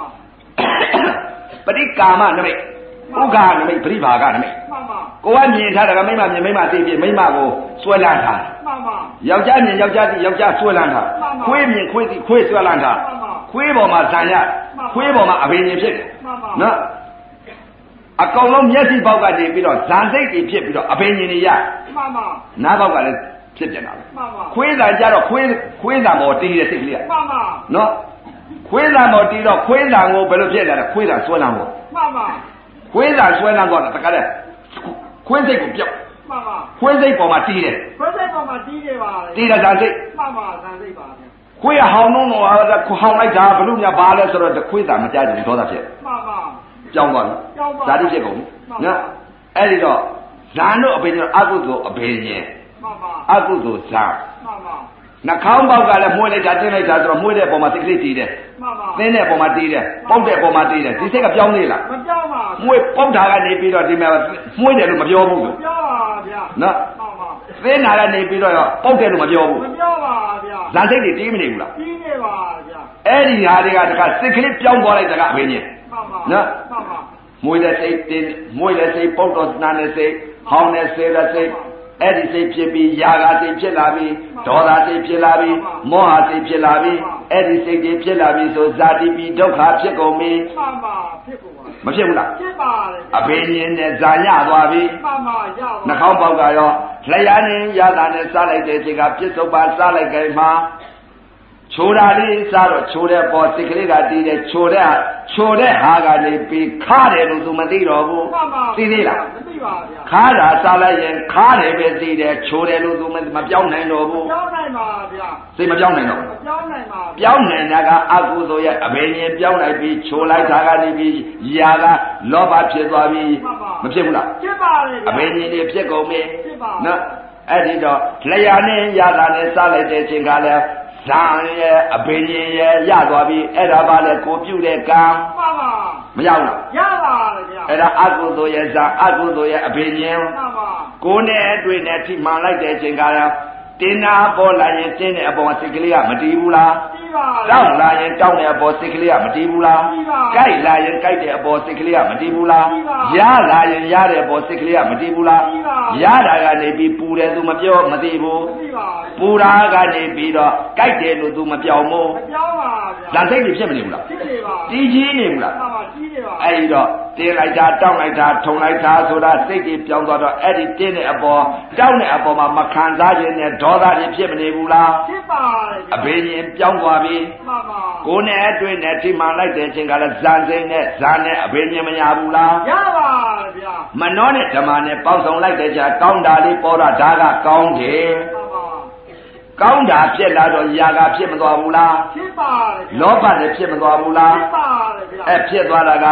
ပရိကာမနမိတ်ဥက္ခာနမိတ်ပရိဘာကနမိတ်ကိုကမြင်ထားတာကမိမမြင်မိမသိပြီမိမကိုဆွဲလန်းထားယောက်ျားမြင်ယောက်ျားသိယောက်ျားဆွဲလန်းထားခွေးမြင်ခွေးသိခွေးဆွဲလန်းထားခွေးပေါ်မှာဇံရခွေးပေါ်မှာအဘိညာဉ်ဖြစ်တယ်နော်အကောင်လုံးမျက်စိပေါက်ကနေပြီးတော့ဇံစိတ်တွေဖြစ်ပြီးတော့အဘိညာဉ်တွေရနားပေါက်ကလည်းဖြစ်ပြန်တာခွေးဇံကြတော့ခွေးဇံပေါ်တီးတဲ့စိတ်ကလေးကနော်ခွေးသာမော်တီတော့ခွေးသာကိုဘယ်လိုဖြစ်လာလဲခွေးသာဆွဲလန်းပေါ့ခွေးသာဆွဲလန်းတော့တခါတည်းခွေးစိတ်ကိုပြောက်ခွေးစိတ်ပေါ်မှာတီးတယ်ခွေးစိတ်ပေါ်မှာတီးတယ်ပါတီးတာဇာစိတ်ဇာစိတ်ပါခွေးဟောင်းလုံးတော့ဟောင်းလိုက်တာဘလို့များပါလဲဆိုတော့ခွေးသာမကြတယ်ဒေါသဖြစ်ကြောင်းသွားပြီဇာတိဖြစ်ကုန်နော်အဲ့ဒီတော့ဇာတို့အဘိညာဉ်အကုသိုလ်အဘိညာဉ်အကုသိုလ်ဇာနှာခေါင်းပေါက်ကလည်းမွေးလိုက်တာတင်းလိုက်တာဆိုတော့မွေးတဲ့ပုံမှာစိတ်ကလေးတည်တယ်သင်းတဲ့ပုံမှာတည်တယ်ပုတ်တဲ့ပုံမှာတည်တယ်ဒီစိတ်ကပြောင်းနေလားမပြောင်းပါဘူးမွေးပုတ်တာကနေပြီးတော့ဒီမှာမွေးတယ်လို့မပြောဘူးမပြောပါဗျာနော်သင်းတာကနေပြီးတော့ပုတ်တယ်လို့မပြောဘူးမပြောပါဗျာဇာစိတ်တွေတီးမနေဘူးလားတီးနေပါဗျာအဲ့ဒီဟာတွေကတခါစိတ်ကလေးပြောင်းသွားလိုက်တာကအဘိညာဉ်နော်မွေးတဲ့စိတ်တင်းမွေးတဲ့စိတ်ပုတ်တော့နာတဲ့စိတ်ဟောင်းတဲ့စိတ်တဲ့စိတ်အဲ့ဒီစိတ်ဖြစ်ပြီးຢာကစိတ်ဖြစ်လာပြီးဒေါသစိတ်ဖြစ်လာပြီးမောဟစိတ်ဖြစ်လာပြီးအဲ့ဒီစိတ်တွေဖြစ်လာပြီးဆိုဇာတိပိဒုက္ခဖြစ်ကုန်ပြီမှန်ပါဖြစ်ကုန်ပါမဖြစ်ဘူးလားဖြစ်ပါတယ်အဘိညာဉ်နဲ့ဇာရသွားပြီမှန်ပါရပါနှာခေါင်းပေါက်ကရောလျှာနဲ့ရတာနဲ့စားလိုက်တဲ့အချိန်ကပြစ္ဆုတ်ပါစားလိုက်ကြမှာချိုးတာလေးစားတော့ချိုးတဲ့ပေါ်စိတ်ကလေးကတီးတယ်ချိုးတဲ့ဟာကနေပြီးခါတယ်လို့သူမသိတော့ဘူးသိသေးလားမသိပါဗျာခါတာစားလိုက်ရင်ခါတယ်ပဲသိတယ်ချိုးတယ်လို့သူမပြောင်းနိုင်တော့ဘူးပြောင်းနိုင်ပါဗျာစိတ်မပြောင်းနိုင်တော့ဘူးပြောင်းနိုင်ပါပြောင်းနိုင်တာကအကုသိုလ်ရဲ့အဘိညာဉ်ပြောင်းလိုက်ပြီးချိုးလိုက်တာကနေပြီးຢာကလောဘဖြစ်သွားပြီမဖြစ်ဘူးလားဖြစ်ပါတယ်အဘိညာဉ်တွေဖြစ်ကုန်ပြီနော်အဲ့ဒီတော့လျှာနဲ့ရတာနဲ့စားလိုက်တဲ့အချိန်ကလည်းဇာရဲ့အဘိညာဉ်ရဲ့ရသွားပြီအဲ့ဒါပါလေကိုပြုတဲ့ကံမှန်ပါမရဘူးလားရပါတယ်ဗျာအဲ့ဒါအကုသိုလ်ရဲ့ဇာအကုသိုလ်ရဲ့အဘိညာဉ်မှန်ပါကိုယ်နဲ့အတွေ့နဲ့ထိမှန်လိုက်တဲ့အချိန်ကလည်းတင်းနာပေါ်လာရင်တင်းတဲ့အပေါ်စိတ်ကလေးကမတည်ဘူးလားတည်ပါတောင်းလာရင်တောင်းတဲ့အပေါ်စိတ်ကလေးကမတည်ဘူးလားတည်ပါကြိုက်လာရင်ကြိုက်တဲ့အပေါ်စိတ်ကလေးကမတည်ဘူးလားရလာရင်ရတဲ့အပေါ်စိတ်ကလေးကမတည်ဘူးလားရတာကနေပြီးပူတယ်သူမပြောမသိဘူးပူတာကနေပြီးတော့ကြိုက်တယ်လို့သူမပြောင်းဘူးမပြောင်းပါဗျာဇာစိတ်ကြီးဖြစ်မနေဘူးလားဖြစ်နေပါတည်ကြီးနေဘူးလားမှန်ပါကြီးနေပါအဲ့ဒီတော့တင်းလိုက်တာတောင်းလိုက်တာထုံလိုက်တာဆိုတာစိတ်ကြီးပြောင်းသွားတော့အဲ့ဒီတင်းတဲ့အပေါ်တောင်းတဲ့အပေါ်မှာမခံစားခြင်းနဲ့ဒေါသတွေဖြစ်မနေဘူးလားဖြစ်ပါတယ်အဘိညာဉ်ပြောင်းသွားပြီမှန်ပါကိုယ်နဲ့အတွေ့နဲ့ထိမှန်လိုက်တဲ့အချိန်ကလည်းဇာစိတ်နဲ့ဇာနဲ့အဘိညာဉ်မရဘူးလားရပါတယ်ဗျာမနှောနဲ့ဓမ္မနဲ့ပေါင်းစုံလိုက်တဲ့ကြာကောင်းတာလေးပေါ်တာဒါကကောင်းတယ်မှန်ပါကောင်းတာဖြစ်လာတော့ຢာကဖြစ်မသွားဘူးလားဖြစ်ပါတယ်လောဘလည်းဖြစ်မသွားဘူးလားဖြစ်ပါတယ်ဗျာဖြစ်သွားတာက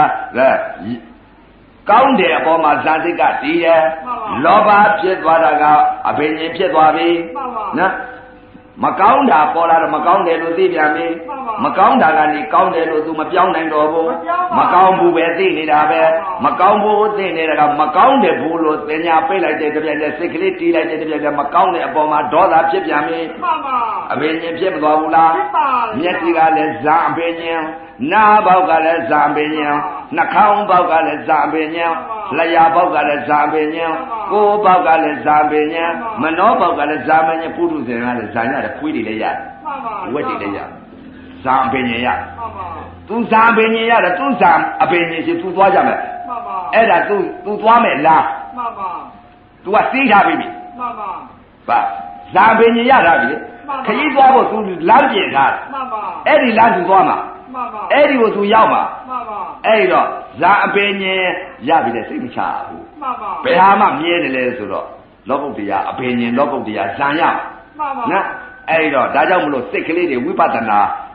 ကောင်းတဲ့အပေါ်မှာဇာတိကတည်တယ်လောဘဖြစ်သွားတာကအဘိညာဉ်ဖြစ်သွားပြီနော်မကောင်းတာပေါ်လာတော့မကောင်းတယ်လို့သိပြန်ပြီမကောင်းတာကနေကောင်းတယ်လို့သူမပြောင်းနိုင်တော့ဘူးမကောင်းဘူးပဲသိနေတာပဲမကောင်းဘူးသိနေတာကမကောင်းတယ်ဘူးလို့သင်ညာပိတ်လိုက်တဲ့တပြိုင်တည်းစိတ်ကလေးတီးလိုက်တဲ့တပြိုင်တည်းမကောင်းတဲ့အပေါ်မှာဒေါသဖြစ်ပြန်ပြီအဘိညာဉ်ဖြစ်မသွားဘူးလားမျက်စိကလည်းဇာအဘိညာဉ်နားပေါက်ကလည်းဇာအဘိညာဉ်နှာခေါင်းပေါက်ကလည်းဇာအဘိညာဉ်လျှာပေါက်ကလည်းဇာအဘိညာဉ်ကိုယ်ပေါက်ကလည်းဇာအဘိညာဉ်မနောပေါက်ကလည်းဇာအဘိညာဉ်ပုထုဇဉ်ကလည်းဇာရတယ်ခွေးတွေလည်းရတယ်ဝက်တွေလည်းရတယ်ဇာအဘိညာဉ်ရသူဇာအဘိညာဉ်ရတယ်သူဇာအဘိညာဉ်ရှိသူသွားကြမယ်အဲ့ဒါသူသွားမယ်လားမှန်ပါသူကသိထားပြီမှန်ပါဗာဇာအဘိညာဉ်ရတာပြီခကြီးသွားဖို့သူလမ်းပြင်ထားမှန်ပါအဲ့ဒီလမ်းသူသွားမှာမှန်ပါအဲ့ဒီကိုသူရောက်မှာမှန်ပါအဲ့တော့ဇာအဘိညာဉ်ရပြီလေစိတ်မချဘူးမှန်ပါဘယ်ဟာမှမြဲတယ်လဲဆိုတော့လောကုတ္တရာအဘိညာဉ်လောကုတ္တရာဇံရမှန်ပါနော်အဲ့တော့ဒါကြောင့်မလို့စိတ်ကလေးတွေဝိပဿနာ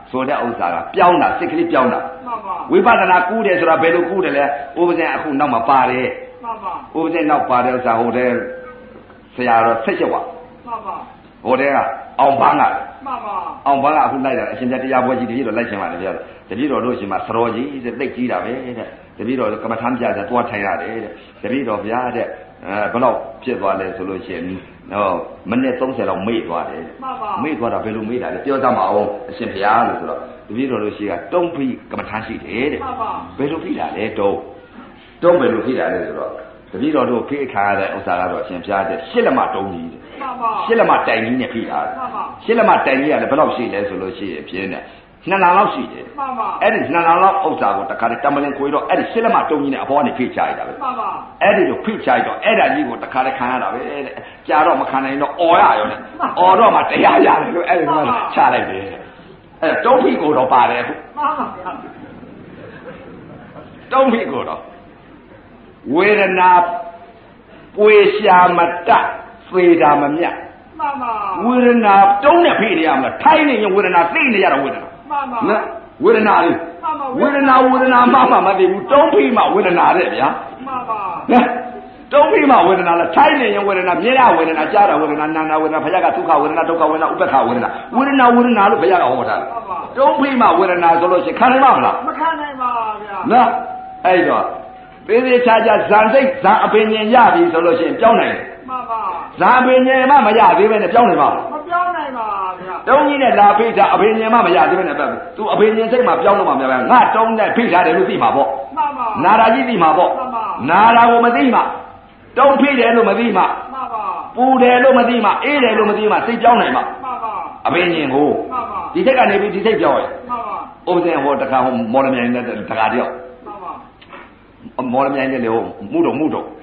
ဆိုတဲ့ဥစ္စာကပြောင်းတာစိတ်ကလေးပြောင်းတာဝိပဿနာကူးတယ်ဆိုတာဘယ်လိုကူးတယ်လဲဥပဇင်အခုနောက်မှာပါတယ်ဥပဇင်နောက်ပါတဲ့ဥစ္စာဟိုတဲ့ဆရာတော်ဆက်ချက်ပါဟိုတဲ့ကအောင်ပန်းကအောင်ပန်းကအခုလိုက်တာအရှင်မြတ်တရားပွဲကြီးတပည့်တော်လိုက်ရှင်ပါတယ်ဗျာတပည့်တော်တို့ရှင်မှာသရောကြီးတဲ့သိကြီးတာပဲတဲ့တပည့်တော်ကမ္မထမ်းပြတယ်တွားထိုင်ရတယ်တဲ့တပည့်တော်ဗျာတဲ့ဘယ်တော့ဖြစ်သွားလဲဆိုလို့ရှိရင်မိနစ်30လောက်မေ့သွားတယ်မေ့သွားတာဘယ်လိုမေ့တာလဲပြောတတ်မအောင်အရှင်ဘုရားလို့ဆိုတော့တပည့်တော်တို့ရှိကတုံးဖိကမ္မထမ်းရှိတယ်တဲ့ဘယ်လိုဖိတာလဲတုံးဘယ်လိုဖိတာလဲဆိုတော့တပည့်တော်တို့ဖိခါရတဲ့ဥစ္စာကတော့အရှင်ဘုရားတဲ့ရှစ်လက်မတုံးကြီးတဲ့ရှစ်လက်မတိုင်ကြီးနဲ့ဖိတာရှစ်လက်မတိုင်ကြီးကလည်းဘယ်လောက်ရှိလဲဆိုလို့ရှိရင်ပြင်းတယ်နှစ်လလောက်ရှိတယ်အဲ့ဒီနှစ်လလောက်ဥစ္စာကိုတခါတည်းတမလင်ခွေတော့အဲ့ဒီရှစ်လက်မတုံးကြီးနဲ့အပေါ်ကနေဖိချရတာပဲအဲ့ဒီလိုဖိချရတော့အဲ့ဒါကြီးကိုတခါတည်းခံရတာပဲတဲ့ကြာတော့မခံနိုင်တော့အော်ရရောနဲ့အော်တော့မှတရားရတယ်လို့အဲ့ဒီမှာချလိုက်တယ်အဲ့တုံးဖိကိုတော့ပါတယ်အခုတုံးဖိကိုတော့ဝေဒနာပွေရှာမတသေတာမမြတ်ဝေဒနာတုံးနဲ့ဖိနေရမလားထိုင်းနေရင်ဝေဒနာသိနေရတာဝေဒနာနော်ဝေဒနာလေးဝေဒနာမှမသိဘူးတုံးဖိမှဝေဒနာတဲ့ဗျာနော်တုံးဖိမှဝေဒနာလားထိုင်းနေရင်ဝေဒနာမြဲရဝေဒနာကြားတာဝေဒနာနာနာဝေဒနာဘုရားကဒုက္ခဝေဒနာဒုက္ခဝေဒနာဥပ္ပခဝေဒနာလို့ဘုရားကဟောတာတုံးဖိမှဝေဒနာဆိုလို့ရှိရင်ခံနိုင်မှာမလားမခံနိုင်ပါဗျာနော်အဲ့တော့သေးသေးချာချာဇန်စိတ်ဇန်အပင်ဉ္ရပြီဆိုလို့ရှိရင်ပြောင်းနိုင်တယ်မှန်ပါဇန်အပင်ဉ္မှမရသေးပဲနဲ့ပြောင်းနိုင်ပါမပြောင်းနိုင်ပါဗျာတုံးကြီးနဲ့လာဖိတာအပင်ဉ္မှမရသေးပဲနဲ့သူအပင်ဉ္စိတ်မှပြောင်းလို့မှမရဘူးငါတုံးနဲ့ဖိထားတယ်လို့သိမှာပေါ့မှန်ပါနာရာကြီးသိမှာပေါ့နာရာကိုမသိမှတုံးဖိတယ်လို့မသိမှမှန်ပါပူတယ်လို့မသိမှအေးတယ်လို့မသိမှစိတ်ပြောင်းနိုင်မှမှန်ပါအပင်ဉ္ကိုမှန်ပါဒီစိတ်ကနေပြီးဒီစိတ်ပြောင်းရဲ့မှန်ပါဥပဇင်ဟောတခါဟောမော်လမြိုင်နဲ့တခါတယောက်မော်လမြိုင်နဲ့လေဟိုမှုတော်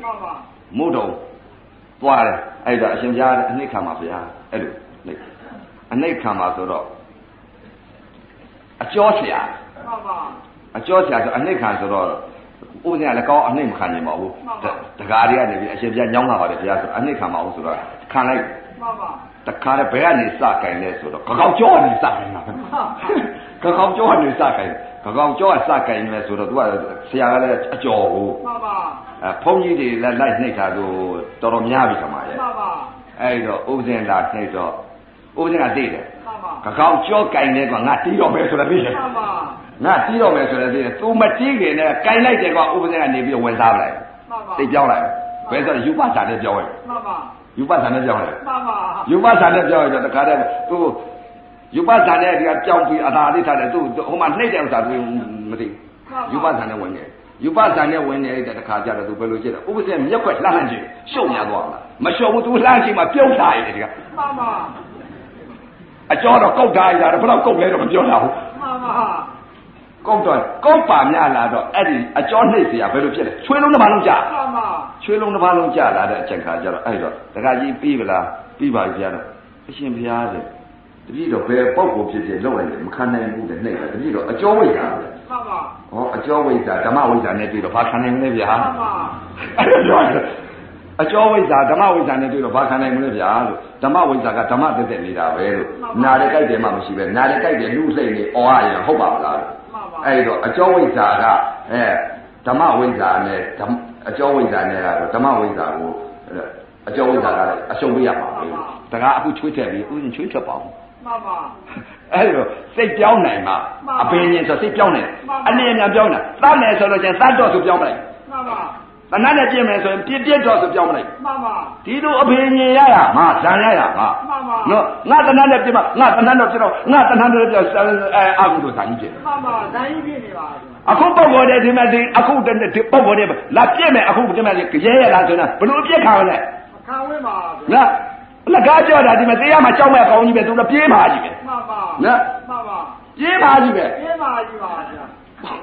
သွားတယ်အဲ့ဒါအရှင်ဘုရားအနှိတ်ခံပါဗျာအဲ့လိုလေအနှိတ်ခံပါဆိုတော့အကျော်ဆရာမှန်ပါအကျော်ဆရာဆိုအနှိတ်ခံဆိုတော့ဥပဇင်ကလည်းကောင်းအနှိတ်မခံနိုင်ပါဘူးတကားတွေကနေပြီးအရှင်ဘုရားညောင်းလာပါတယ်ဘုရားဆိုအနှိတ်ခံပါအောင်ဆိုတော့ခံလိုက်မှန်ပါတခါတည်းဘယ်ကနေစကင်လဲဆိုတော့ကောက်ကျော်ကနေစကင်တာကောက်ကျော်ကနေစကင်ကောက်ကျော်ကစကင်မယ်ဆိုတော့သူကဆရာကလည်းအကျော်ကိုမှန်ပါဘုန်းကြီးတွေလည်းလိုက်နှိပ်တာလို့တော်တော်များပြီခမရဲ့မှန်ပါအဲ့တော့ဥပဇင်လာနှိပ်တော့ဥပဇင်ကသိတယ်မှန်ပါကောက်ကျော်ကင်လဲကငါတီးတော့မယ်ဆိုတော့သိတယ်မှန်ပါငါတီးတော့မယ်ဆိုတော့သိတယ်သူမတီးခင်နဲ့ကင်လိုက်တယ်ကဥပဇင်ကနေပြီးဝင်စားလိုက်မှန်ပါသိပြောင်းလိုက်ဘယ်ဆိုယူပစာနဲ့ပြောင်းလိုက်မှန်ပါယူပစာနဲ့ပြောင်းလိုက်မှန်ပါယူပစာနဲ့ပြောင်းရတော့တခါတည်းသူယူပစာနဲ့ဒီကပြောင်းပြီးအသာလေးထားတယ်သူဟိုမှာနှိပ်တဲ့ဥစ္စာသူမသိယူပစာနဲ့ဝင်တယ်ယူပစာနဲ့ဝင်နေတဲ့တခါကျတော့သူဘယ်လိုဖြစ်လဲဥပဇင်မျက်ွက်လှမ်းကြည့်ရှုံများသွားလားမရှုံဘူးသူလှမ်းကြည့်မှပြုံးထားရတယ်ဒီကမှန်ပါအကျော်တော့ကုတ်ထားရတာဘယ်တော့ကုတ်လဲတော့မပြောတာဘူးမှန်ပါကုတ်တော့ကုတ်ပါများလာတော့အဲ့ဒီအကျော်နှိပ်เสียဘယ်လိုဖြစ်လဲချွေးလုံးတစ်ပါးလုံးကြာမှန်ပါချွေးလုံးတစ်ပါးလုံးကြာလာတဲ့အချိန်ခါကျတော့အဲ့တော့တခါကြီးပြီးပလားပြီးပါပြီဗျာတော့အရှင်ဘုရားတဲ့တပည့်တော်ဘယ်ပုဂ္ဂိုလ်ဖြစ်ဖြစ်လောက်လိုက်တယ်မခံနိုင်ဘူးတဲ့နှိပ်တာတပည့်တော်အကျော်ဝိဇ္ဇာပဲမှန်ပါဟောအကျော်ဝိဇ္ဇာဓမ္မဝိဇ္ဇာနဲ့တွေ့တော့ဘာခံနိုင်မလဲဗျာမှန်ပါအဲ့တော့အကျော်ဝိဇ္ဇာဓမ္မဝိဇ္ဇာနဲ့တွေ့တော့ဘာခံနိုင်မလဲဗျာလို့ဓမ္မဝိဇ္ဇာကဓမ္မသက်သက်နေတာပဲလို့နားတယ်ကြိုက်တယ်မှမရှိပဲနားတယ်ကြိုက်တယ်လူစိတ်နေအော်ရရင်ဟုတ်ပါမလားလို့အဲ့တော့အကျော်ဝိဇ္ဇာကဓမ္မဝိဇ္ဇာနဲ့အကျော်ဝိဇ္ဇာနဲ့ကတော့ဓမ္မဝိဇ္ဇာကိုအကျော်ဝိဇ္ဇာကလည်းအရှုံးပေးရပါဘူးတကားအခုချွေးထည့်ပြီးဥစဉ်ချွေးထွက်ပါဦးမှန်ပါအဲ့တော့စိတ်ပြောင်းနိုင်မှာအပင်ရင်ဆိုစိတ်ပြောင်းနေအနေနဲ့ပြောင်းတာသတ်မယ်ဆိုတော့ကျန်သတ်တော့ဆိုပြောင်းလိုက်မှန်ပါတဏှာနဲ့ပြည့်မယ်ဆိုရင်ပြည့်တော့ဆိုပြောင်းလိုက်မှန်ပါဒီလိုအပင်ရင်ရရမှာဇန်ရရမှာမှန်ပါနော်ငါတဏှာနဲ့ပြည့်မှာငါတဏှာတော့ပြည့်တော့ငါတဏှာနဲ့ပြည့်အာဟုတို့ဇန်ကြီးပြည့်မှန်ပါဇန်ကြီးပြည့်နေပါအခုပုံပေါ်တဲ့ဒီမဲ့ဒီအခုတည်းပုံပေါ်တဲ့လာပြည့်မယ်အခုဒီမဲ့ရဲရလားဆိုတော့ဘလို့အပြည့်ခံရလဲခံဝဲပါဗျာလက်ကားကြောက်တာဒီမှာတရားမှာကြောက်မဲ့ကောင်းကြီးပဲသူကပြေးပါကြီးပဲမှန်ပါနော်မှန်ပါပြေးပါကြီးပဲပြေးပါကြီးပါဗျာ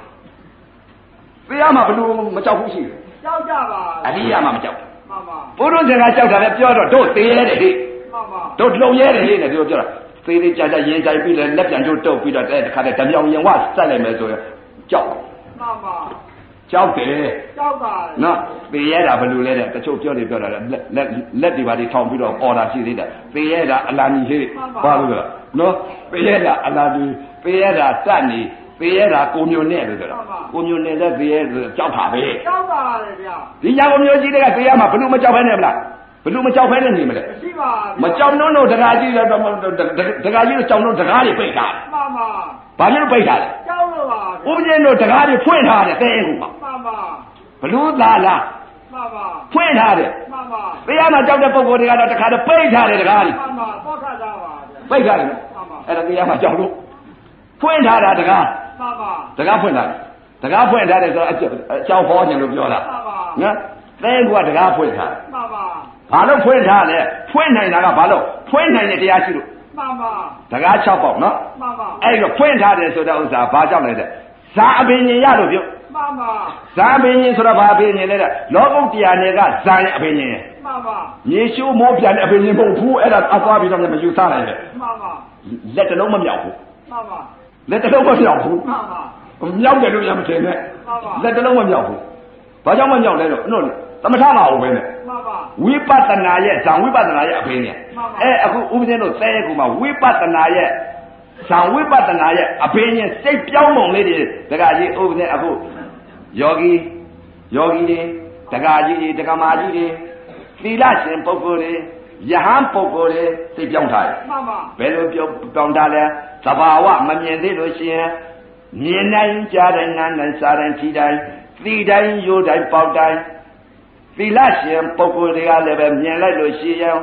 တရားမှာဘလို့မကြောက်ဘူးရှိတယ်ကြောက်ကြပါအရိယာမှာမကြောက်မှန်ပါဘုရုဇင်ကကြောက်တာလည်းပြောတော့တို့သေးရဲတယ်ဟိမှန်ပါတို့လုံရဲတယ်ဟိနဲ့ပြောတာသေးသေးကြကြရင်ကြိုက်ပြီးလည်းလက်ပြန်ကျုပ်တုပ်ပြီးတော့တခါတည်းဓမြောင်ရင်ဝစိုက်လိုက်မယ်ဆိုရင်ကြောက်မှန်ပါကြောက်တယ်ကြောက်တာနော်သေရတာဘယ်လိုလဲတဲ့တချို့ပြောတာလက်တွေပါတွေထောင်ပြီးတော့အော်တာရှိသေးတယ်သေရတာအလာကြီးဟေးဘာလို့လဲနော်သေရတာအလာကြီးသေရတာတတ်နေသေရတာကိုမျိုးနဲ့လို့ဆိုတာကိုမျိုးနဲ့လည်းသေရကြောက်တာပဲကြောက်ပါလေဗျာဒီညာကိုမျိုးကြီးတွေကသေရမှာဘလို့မကြောက်ဖဲနဲ့မလားဘလို့မကြောက်ဖဲနဲ့နေမလဲမရှိပါဘူးမကြောက်တော့တကားကြီးတော့တကားကြီးတော့ကြောက်တော့တကားတွေပိတ်ထားတယ်မှန်ပါဘာလို့ပိတ်ထားလဲကြောက်လို့ပါဦးပင်းတို့တကားတွေဖွင့်ထားတယ်တဲ့အခုမှန်ပါဘလို့လာလားမှန်ပါဖွင့်ထားတယ်မှန်ပါသေရမှာကြောက်တဲ့ပုံကိုယ်တွေကတော့တခါတော့ပိတ်ထားတယ်တကားကြီးမှန်ပါပေါ့ထားကြပါပိတ်ထားတယ်အဲ့ဒါသေရမှာကြောက်လို့ဖွင့်ထားတာတကားမှန်ပါတကားဖွင့်ထားတယ်တကားဖွင့်ထားတယ်ဆိုတော့အကြောက်ဟောခြင်းလို့ပြောတာမှန်ပါနော်တဲ့ကူကတကားဖွင့်ထားတယ်မှန်ပါဘာလို့ဖွင့်ထားလဲဖွင့်နိုင်တာကဘာလို့ဖွင့်နိုင်တဲ့တရားရှိလို့မှန်ပါတကား6ပေါက်နော်မှန်ပါအဲ့တော့ဖွင့်ထားတယ်ဆိုတဲ့ဥစ္စာဘာကြောင့်လဲတဲ့ဇာအပင်ញင်ရလို့ပြောမှန်ပါဇာအပင်ញင်ဆိုတာဘာအပင်ញင်လဲတဲ့လောကုတ္တရာနယ်ကဇာရဲ့အပင်ញင်မှန်ပါရေရှိုးမိုးပြန်တဲ့အပင်ញင်မဟုတ်ဘူးအဲ့ဒါအသွားပြီးတော့မယူစားနိုင်တယ်မှန်ပါလက်တလုံးမမြောက်ဘူးမှန်ပါလက်တလုံးမမြောက်ဘူးမှန်ပါမြောက်တယ်လို့ရမထင်နဲ့လက်တလုံးမမြောက်ဘူးဘာကြောင့်မမြောက်လဲတော့နော်သမထမအောင်ပဲနဲ့မှန်ပါဝိပဿနာရဲ့ဇံဝိပဿနာရဲ့အပင်ញင်အခုဥပဒေတို့သဲကူမှာဝိပဿနာရဲ့ဇံဝိပဿနာရဲ့အပင်ញင်စိတ်ပြောင်းပုံလေးတွေတကကြီးဥပဒေအခုယောဂီတွေတကကြီးတွေတကမာကြီးတွေသီလရှင်ပုဂ္ဂိုလ်တွေယဟန်ပုဂ္ဂိုလ်တွေစိတ်ပြောင်းထားတယ်မှန်ပါဘယ်လိုပြောင်းထားလဲသဘာဝမမြင်သေးလို့ရှိရင်မြင်နိုင်ကြားတိုင်းနားတိုင်းစားတိုင်းထိတိုင်းသိတိုင်းရိုးတိုင်းပေါက်တိုင်းသီလရှင်ပုဂ္ဂိုလ်တွေကလည်းပဲမြင်လိုက်လို့ရှိရင်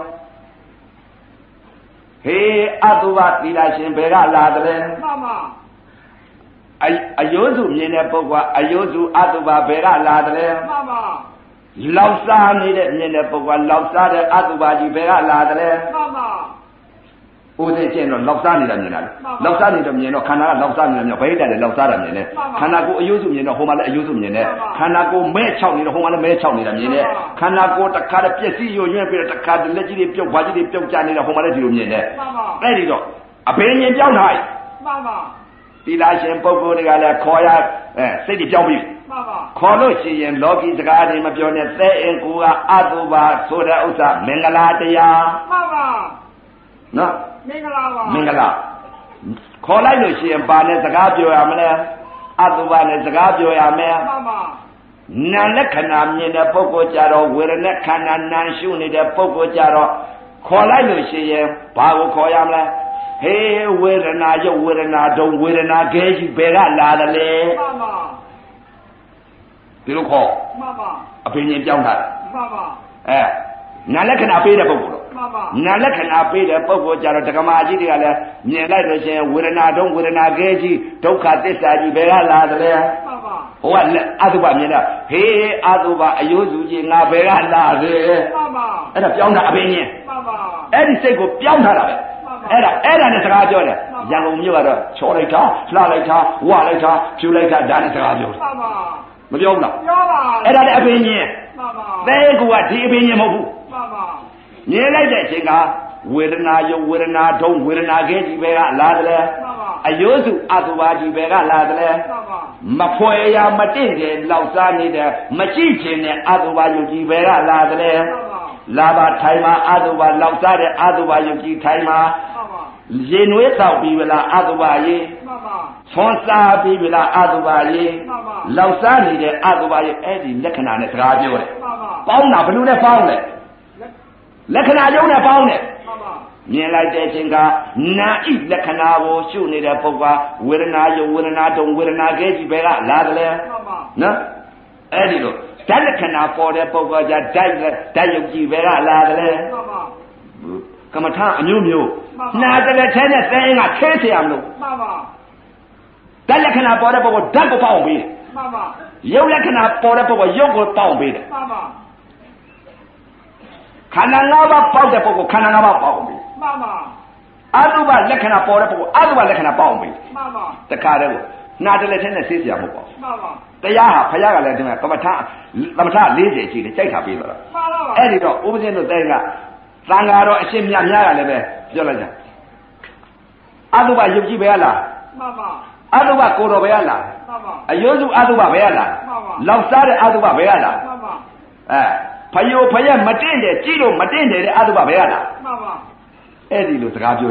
ဟေးအတုဝသီလရှင်ဘယ်ကလာတယ်မှန်ပါအယိုးစုမြင်တဲ့ပုဂ္ဂိုလ်အယိုးစုအတုဝဘယ်ကလာတယ်မှန်ပါလောက်စားနေတဲ့မြင်တဲ့ပုဂ္ဂိုလ်လောက်စားတဲ့အတုဝကြီးဘယ်ကလာတယ်မှန်ပါဦးသိချင်းတော့လောက်စားနေတာမြင်တာလေလောက်စားနေတော့မြင်တော့ခန္ဓာကလောက်စားနေတယ်မြင်ဘိဓာတ်လည်းလောက်စားတာမြင်တယ်ခန္ဓာကိုယ်အယုစုမြင်တော့ဟိုမှာလည်းအယုစုမြင်တယ်ခန္ဓာကိုယ်မဲ6နေတော့ဟိုမှာလည်းမဲ6နေတာမြင်တယ်ခန္ဓာကိုယ်တစ်ခါတည်းပျက်စီးရွရွပြီးတော့တစ်ခါတည်းလက်ကြီးတွေပြုတ်ဘာကြီးတွေပြုတ်ကြနေတော့ဟိုမှာလည်းဒီလိုမြင်တယ်အဲ့ဒီတော့အဘိညာဉ်ပြောင်းထားပြီမှန်ပါသီလရှင်ပုဂ္ဂိုလ်တွေကလည်းခေါ်ရစိတ်တွေပြောင်းပြီမှန်ပါခေါ်လို့ရှိရင်လောကီစကားတွေမပြောနဲ့သဲအင်ကူကအတုပါဆိုတဲ့ဥစ္စာမင်္ဂလာတရားမှန်ပါနော်မင်္ဂလာပါမင်္ဂလာခေါ်လိုက်လို့ရှိရင်ဘာနဲ့စကားပြောရမလဲအတုပါနဲ့စကားပြောရမယ်မှန်ပါနာလက္ခဏာမြင်တဲ့ပုဂ္ဂိုလ်ကြတော့ဝေဒနာခန္ဓာနာရှုနေတဲ့ပုဂ္ဂိုလ်ကြတော့ခေါ်လိုက်လို့ရှိရင်ဘာကိုခေါ်ရမလဲဟေးဝေဒနာယုတ်ဝေဒနာဒုံဝေဒနာခဲကြီးဘယ်ကလာတယ်လဲမှန်ပါဒီလိုခေါ်မှန်ပါအပင်ရှင်ပြောင်းတာမှန်ပါနာလက္ခဏာပေးတဲ့ပုဂ္ဂိုလ်မှန်ပါနာလက္ခဏာပေးတဲ့ပုဂ္ဂိုလ်ကြတော့တက္ကမကြီးတွေကလည်းမြင်လိုက်လို့ရှိရင်ဝေဒနာဒုံဝေဒနာခဲကြီးဒုက္ခသစ္စာကြီးဘယ်ကလာတယ်လဲမှန်ပါဟိုကအတုပမြင်တာဟေးအတုပအယုစုကြီးငါဘယ်ကလာတယ်မှန်ပါအဲ့ဒါပြောင်းတာအပင်ရှင်မှန်ပါအဲ့ဒီစိတ်ကိုပြောင်းထားတာပဲအဲ့ဒါနဲ့စကားပြောတယ်ရန်ကုန်မြို့ကတော့ချောလိုက်တာလှလိုက်တာဝလိုက်တာဖြူလိုက်တာဒါနဲ့စကားပြောမှန်ပါမပြောဘူးလားပြောပါအဲ့ဒါလည်းအပင်ရှင်မှန်ပါသဲကူကဒီအပင်ရှင်မဟုတ်ဘူးမှန်ပါမြင်လိုက်တဲ့အချိန်ကဝေဒနာယုတ်ဝေဒနာဒုံဝေဒနာခဲကြီးပဲကလာတယ်အယိုးစုအတုပါကြီးပဲကလာတယ်မဖွယ်ရမတင့်တယ်လောက်စားနေတဲ့မကြည့်ခြင်းနဲ့အတုပါယုတ်ကြီးပဲကလာတယ်လာပါထိုင်မှာအတုပါလောက်စားတဲ့အတုပါယုတ်ကြီးထိုင်မှာရေနွေးတောက်ပြီးဗလားအတုပါရေဆွန်စားပြီးဗလားအတုပါရေလောက်စားနေတဲ့အတုပါရေအဲ့ဒီလက္ခဏာနဲ့စကားပြောတယ်ပေါင်းတာဘယ်လိုနဲ့ပေါင်းလဲလက္ခဏာယုံနဲ့ပေါင်းတယ်မြင်လိုက်တဲ့အချိန်ကနာဣလက္ခဏာကိုရှုနေတဲ့ပုဂ္ဂိုလ်ဝေဒနာယုံဝေဒနာတုံဝေဒနာခဲကြီးပဲကလာတယ်နော်အဲ့ဒီလိုဓာတ်လက္ခဏာပေါ်တဲ့ပုဂ္ဂိုလ်ကြဓာတ်ယုံကြီးပဲကလာတယ်ကမ္မထာအမျိုးမျိုးနာတလည်းထဲနဲ့သဲကခဲเสียရမလို့မှန်ပါဓာတ်လက္ခဏာပေါ်တဲ့ပုဂ္ဂိုလ်ဓာတ်ကိုပေါင်းပေးတယ်မှန်ပါယုတ်လက္ခဏာပေါ်တဲ့ပုဂ္ဂိုလ်ယုတ်ကိုပေါင်းပေးတယ်မှန်ပါခန္ဓာ၅ပါးပေါက်တဲ့ပုဂ္ဂိုလ်ခန္ဓာ၅ပါးပေါက်ပြီမှန်ပါအတုပလက္ခဏာပေါ်တဲ့ပုဂ္ဂိုလ်အတုပလက္ခဏာပေါက်ပြီမှန်ပါတခါတည်းကိုနာတလည်းထဲနဲ့ဆေးเสียမဟုတ်ပါဘူးမှန်ပါတရားဟာဖခင်ကလည်းဒီမှာကမ္မထ40ရှိတယ်ကြိုက်တာပေးသွားတာမှန်ပါအဲ့ဒီတော့ဥပဇင်းတို့တိုင်ကသံဃာတော်အရှင်မြတ်များကလည်းပဲပြောလိုက်ကြအတုပယုတ်ကြီးပဲလားမှန်ပါအတုပကိုတော်ပဲလားမှန်ပါအယုစုအတုပပဲလားမှန်ပါလောက်စားတဲ့အတုပပဲလားမှန်ပါဖယိုဖယက်မတင့်တယ်ကြည့်လို့မတင့်တယ်တဲ့အတုပပဲလားမှန်ပါအဲ့ဒီလိုစကားပြောကြ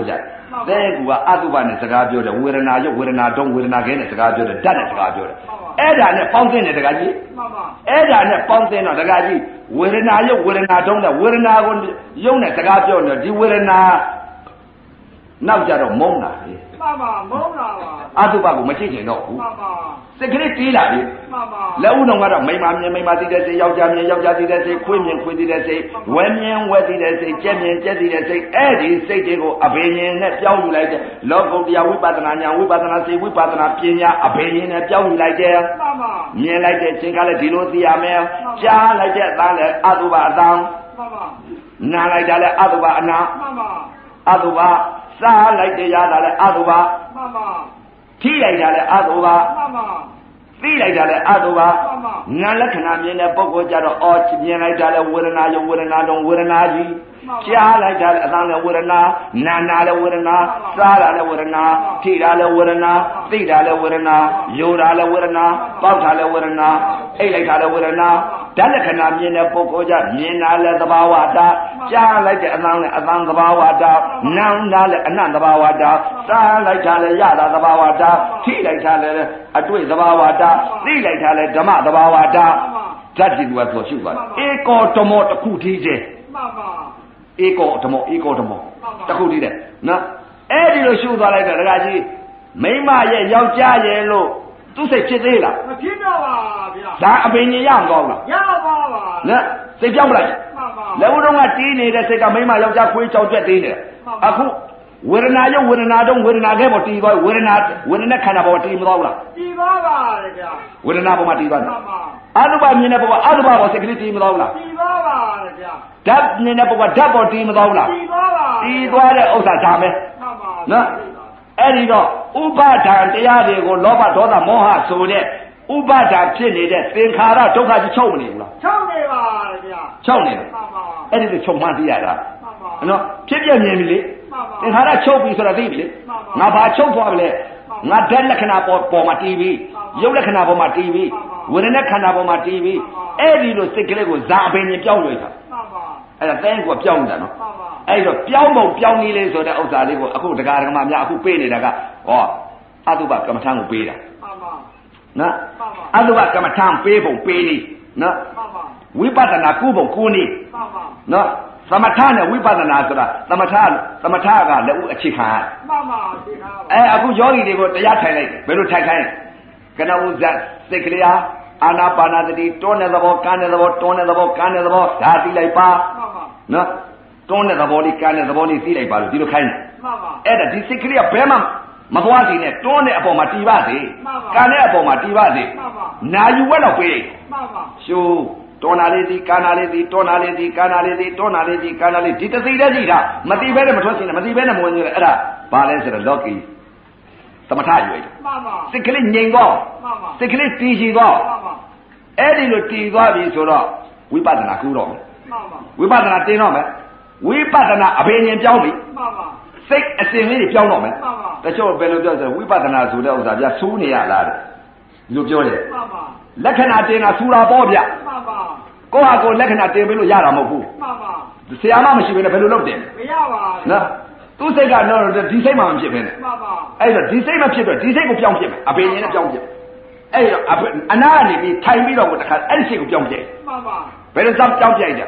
သဲကူကအတုပနဲ့စကားပြောတယ်ဝေဒနာရုပ်ဝေဒနာတုံးဝေဒနာခဲနဲ့စကားပြောတယ်ဓာတ်နဲ့စကားပြောတယ်အဲ့ဒါနဲ့ပေါင်းသင်းတယ်တကကြီးအဲ့ဒါနဲ့ပေါင်းသင်းတော့တကကြီးဝေဒနာရုပ်ဝေဒနာတုံးနဲ့ဝေဒနာကိုရုပ်နဲ့စကားပြောတယ်ဒီဝေဒနာနောက်ကြတော့မုန်းတာလေမှန်ပါမုန်းတာပါအတုပကိုမကြည့်ချင်တော့ဘူးမှန်ပါစိတ်ကလေးတီးလာပြီမှန်ပါလက်ဦးတော်ကတော့မိမမြင်မိမသိတဲ့စိတ်ယောက်ျားမြင်ယောက်ျားသိတဲ့စိတ်ခွေးမြင်ခွေးသိတဲ့စိတ်ဝဲမြင်ဝဲသိတဲ့စိတ်ကြက်မြင်ကြက်သိတဲ့စိတ်အဲ့ဒီစိတ်တွေကိုအဘိညာဉ်နဲ့ပြောင်းယူလိုက်တဲ့လောကုတ္တရာဝိပဿနာဉာဏ်ဝိပဿနာစိတ်ဝိပဿနာပညာအဘိညာဉ်နဲ့ပြောင်းယူလိုက်တယ်မှန်ပါမြင်လိုက်တဲ့အချိန်ကလည်းဒီလိုသိရမယ်ကြားလိုက်တဲ့အသံလည်းအတုပအသံမှန်ပါနားလိုက်တာလည်းအတုပအနာမှန်ပါအတုပစားလိုက်တရားတာလည်းအတုပမှန်ပါထိလိုက်တာလည်းအတုပမှန်ပါသိလိုက်တာလည်းအတုပနာလက္ခဏာမြင်တဲ့ပုဂ္ဂိုလ်ကြတော့အော်မြင်လိုက်တာလည်းဝေဒနာယုံဝေဒနာတုံးဝေဒနာကြီးကြားလိုက်တာလည်းအသံလည်းဝေဒနာနာနာလည်းဝေဒနာစားတာလည်းဝေဒနာထိတာလည်းဝေဒနာသိတာလည်းဝေဒနာယိုတာလည်းဝေဒနာပေါက်တာလည်းဝေဒနာအိတ်လိုက်တာလည်းဝေဒနာဓာတ်လက္ခဏာမြင်တဲ့ပုဂ္ဂိုလ်ကြမြင်တာလည်းသဘာဝတာကြားလိုက်တဲ့အသံလည်းအသံသဘာဝတာနာတာလည်းအနံ့သဘာဝတာစားလိုက်တာလည်းရတာသဘာဝတာထိလိုက်တာလည်းအတွေ့သဘာဝတာသိလိုက်တာလည်းဓမ္မသဘာဝတာဓာတ်ဒီကဆိုရှုပါဧကောဓမောတစ်ခုတည်းကျမှန်ပါဧကောဓမောတစ်ခုတည်းတဲ့နော်အဲ့ဒီလိုရှုသွားလိုက်တော့ဒကာကြီးမိမရဲ့ယောက်ျားရဲ့လို့သူ့စိတ်ဖြစ်သေးလားမဖြစ်တော့ပါဗျာဒါအပင်ကြီးရမသွားဘူးလားရပါပါနော်စိတ်ပြောင်းပလိုက်လက်ဦးတော့ကတီးနေတဲ့စိတ်ကမိမယောက်ျားခွေးကြောက်ကြက်သေးတယ်အခုဝေဒနာရုပ်ဝေဒနာတုံးဝေဒနာခဲပေါ်တီးသွားဝေဒနာခန္ဓာပေါ်တီးမသွားဘူးလားတီးသွားပါလေဗျာဝေဒနာပေါ်မှာတီးသွားတယ်အတုပမြင်တဲ့ပေါ်ကအတုပပေါ်စိတ်ကလေးတီးမသွားဘူးလားတီးသွားပါလေဗျာဓာတ်မြင်တဲ့ပေါ်ကဓာတ်ပေါ်တီးမသွားဘူးလားတီးသွားပါတီးသွားတဲ့ဥစ္စာဒါပဲနော်အဲ့ဒီတော့ဥပါဒံတရားတွေကိုလောဘဒေါသမောဟဆိုတဲ့ဥပါဒံဖြစ်နေတဲ့သင်္ခါရဒုက္ခကြီးချုပ်မနေဘူးလားချုပ်နေပါလေဗျာချုပ်နေတယ်အဲ့ဒီလိုချုပ်မှန်းသိရတာနော်ဖြစ်ပြမြင်ပြီလေသင်္ခါရချုပ်ပြီဆိုတာသိပြီလေငါဘာချုပ်သွားပြီလဲငါဓာတ်လက္ခဏာပေါ်မှာတီးပြီရုပ်လက္ခဏာပေါ်မှာတီးပြီဝေဒနာခန္ဓာပေါ်မှာတီးပြီအဲ့ဒီလိုစိတ်ကလေးကိုဇာအပင်ကြီးပြောင်းလို့ရတာအဲ့ဒါတိုင်းကပြောင်းနေတာနော်အဲ့တော့ပြောင်းပုံပြောင်းနည်းလေးဆိုတဲ့ဥစ္စာလေးကိုအခုတရားဓမ္မများအခုပေးနေတာကဟောအတုပကမ္မထံကိုပေးတာနော်အတုပကမ္မထံပေးပုံပေးနည်းနော်ဝိပဿနာကုပုံကုနည်းနော်သမထနဲ့ဝိပဿနာဆိုတာသမထကလည်းဥအခြေခံမှန်ပါအခြေခံအခုယောဂီတွေကိုတရားထိုင်လိုက်ဘယ်လိုထိုင်ခိုင်းကနဥဇ္ဇစိတ်ကလေးဟာအာနာပါနာသတိတွန်းတဲ့သဘောကန်းတဲ့သဘောတွန်းတဲ့သဘောကန်းတဲ့သဘောဒါသိလိုက်ပါနော်တွန်းတဲ့သဘောလေးကန်းတဲ့သဘောလေးသိလိုက်ပါလို့ဒီလိုခိုင်းတယ်အဲ့ဒါဒီစိတ်ကလေးကဘယ်မှမသွားသေးနဲ့တွန်းတဲ့အပေါ်မှာတီးပါစေကန်းတဲ့အပေါ်မှာတီးပါစေနာယူဝက်တော့ပေးရှုတွန်းနာလေးစီကန်းနာလေးစီတွန်းနာလေးစီကန်းနာလေးစီတွန်းနာလေးစီကန်းနာလေးဒီတသိတဲ့ကြည့်တာမတီးဘဲနဲ့မထွက်စင်နဲ့မတီးဘဲနဲ့မဝင်နေအဲ့ဒါဘာလဲဆိုတော့လောကီသမထရွေးစိတ်ကလေးငြိမ်သွားစိတ်ကလေးတည်ရှိသွားအဲ့ဒီလိုတည်သွားပြီဆိုတော့ဝိပဿနာကူးတော့မယ်ဝိပဿနာတင်းတော့မယ်ဝိပဿနာအဘိညာဉ်ပြောင်းပြီစိတ်အစဉ်လေးတွေပြောင်းတော့မယ်တချို့ဘယ်လိုပြောဆိုဝိပဿနာဆိုတဲ့ဥစ္စာပြဆူးနေရလားတဲ့ဒီလိုပြောတယ်လက္ခဏာတင်တာဆူတာပေါ့ဗျကိုယ့်ဟာကိုယ်လက္ခဏာတင်ပေးလို့ရတာမဟုတ်ဘူးဆရာမမရှိဘဲနဲ့ဘယ်လိုလုပ်တယ်မရပါဘူးနော်သူ့စိတ်ကတော့ဒီစိတ်မှမဖြစ်ဘဲနဲ့အဲ့တော့ဒီစိတ်မဖြစ်တော့ဒီစိတ်ကိုပြောင်းဖြစ်မယ်အဘိညာဉ်နဲ့ပြောင်းဖြစ်အဲ့တော့အနာကနေပြီးထိုင်ပြီးတော့တခါအဲ့ဒီစိတ်ကိုပြောင်းပြိုင်ဘယ်လိုကြောင်းပြိုင်ကြ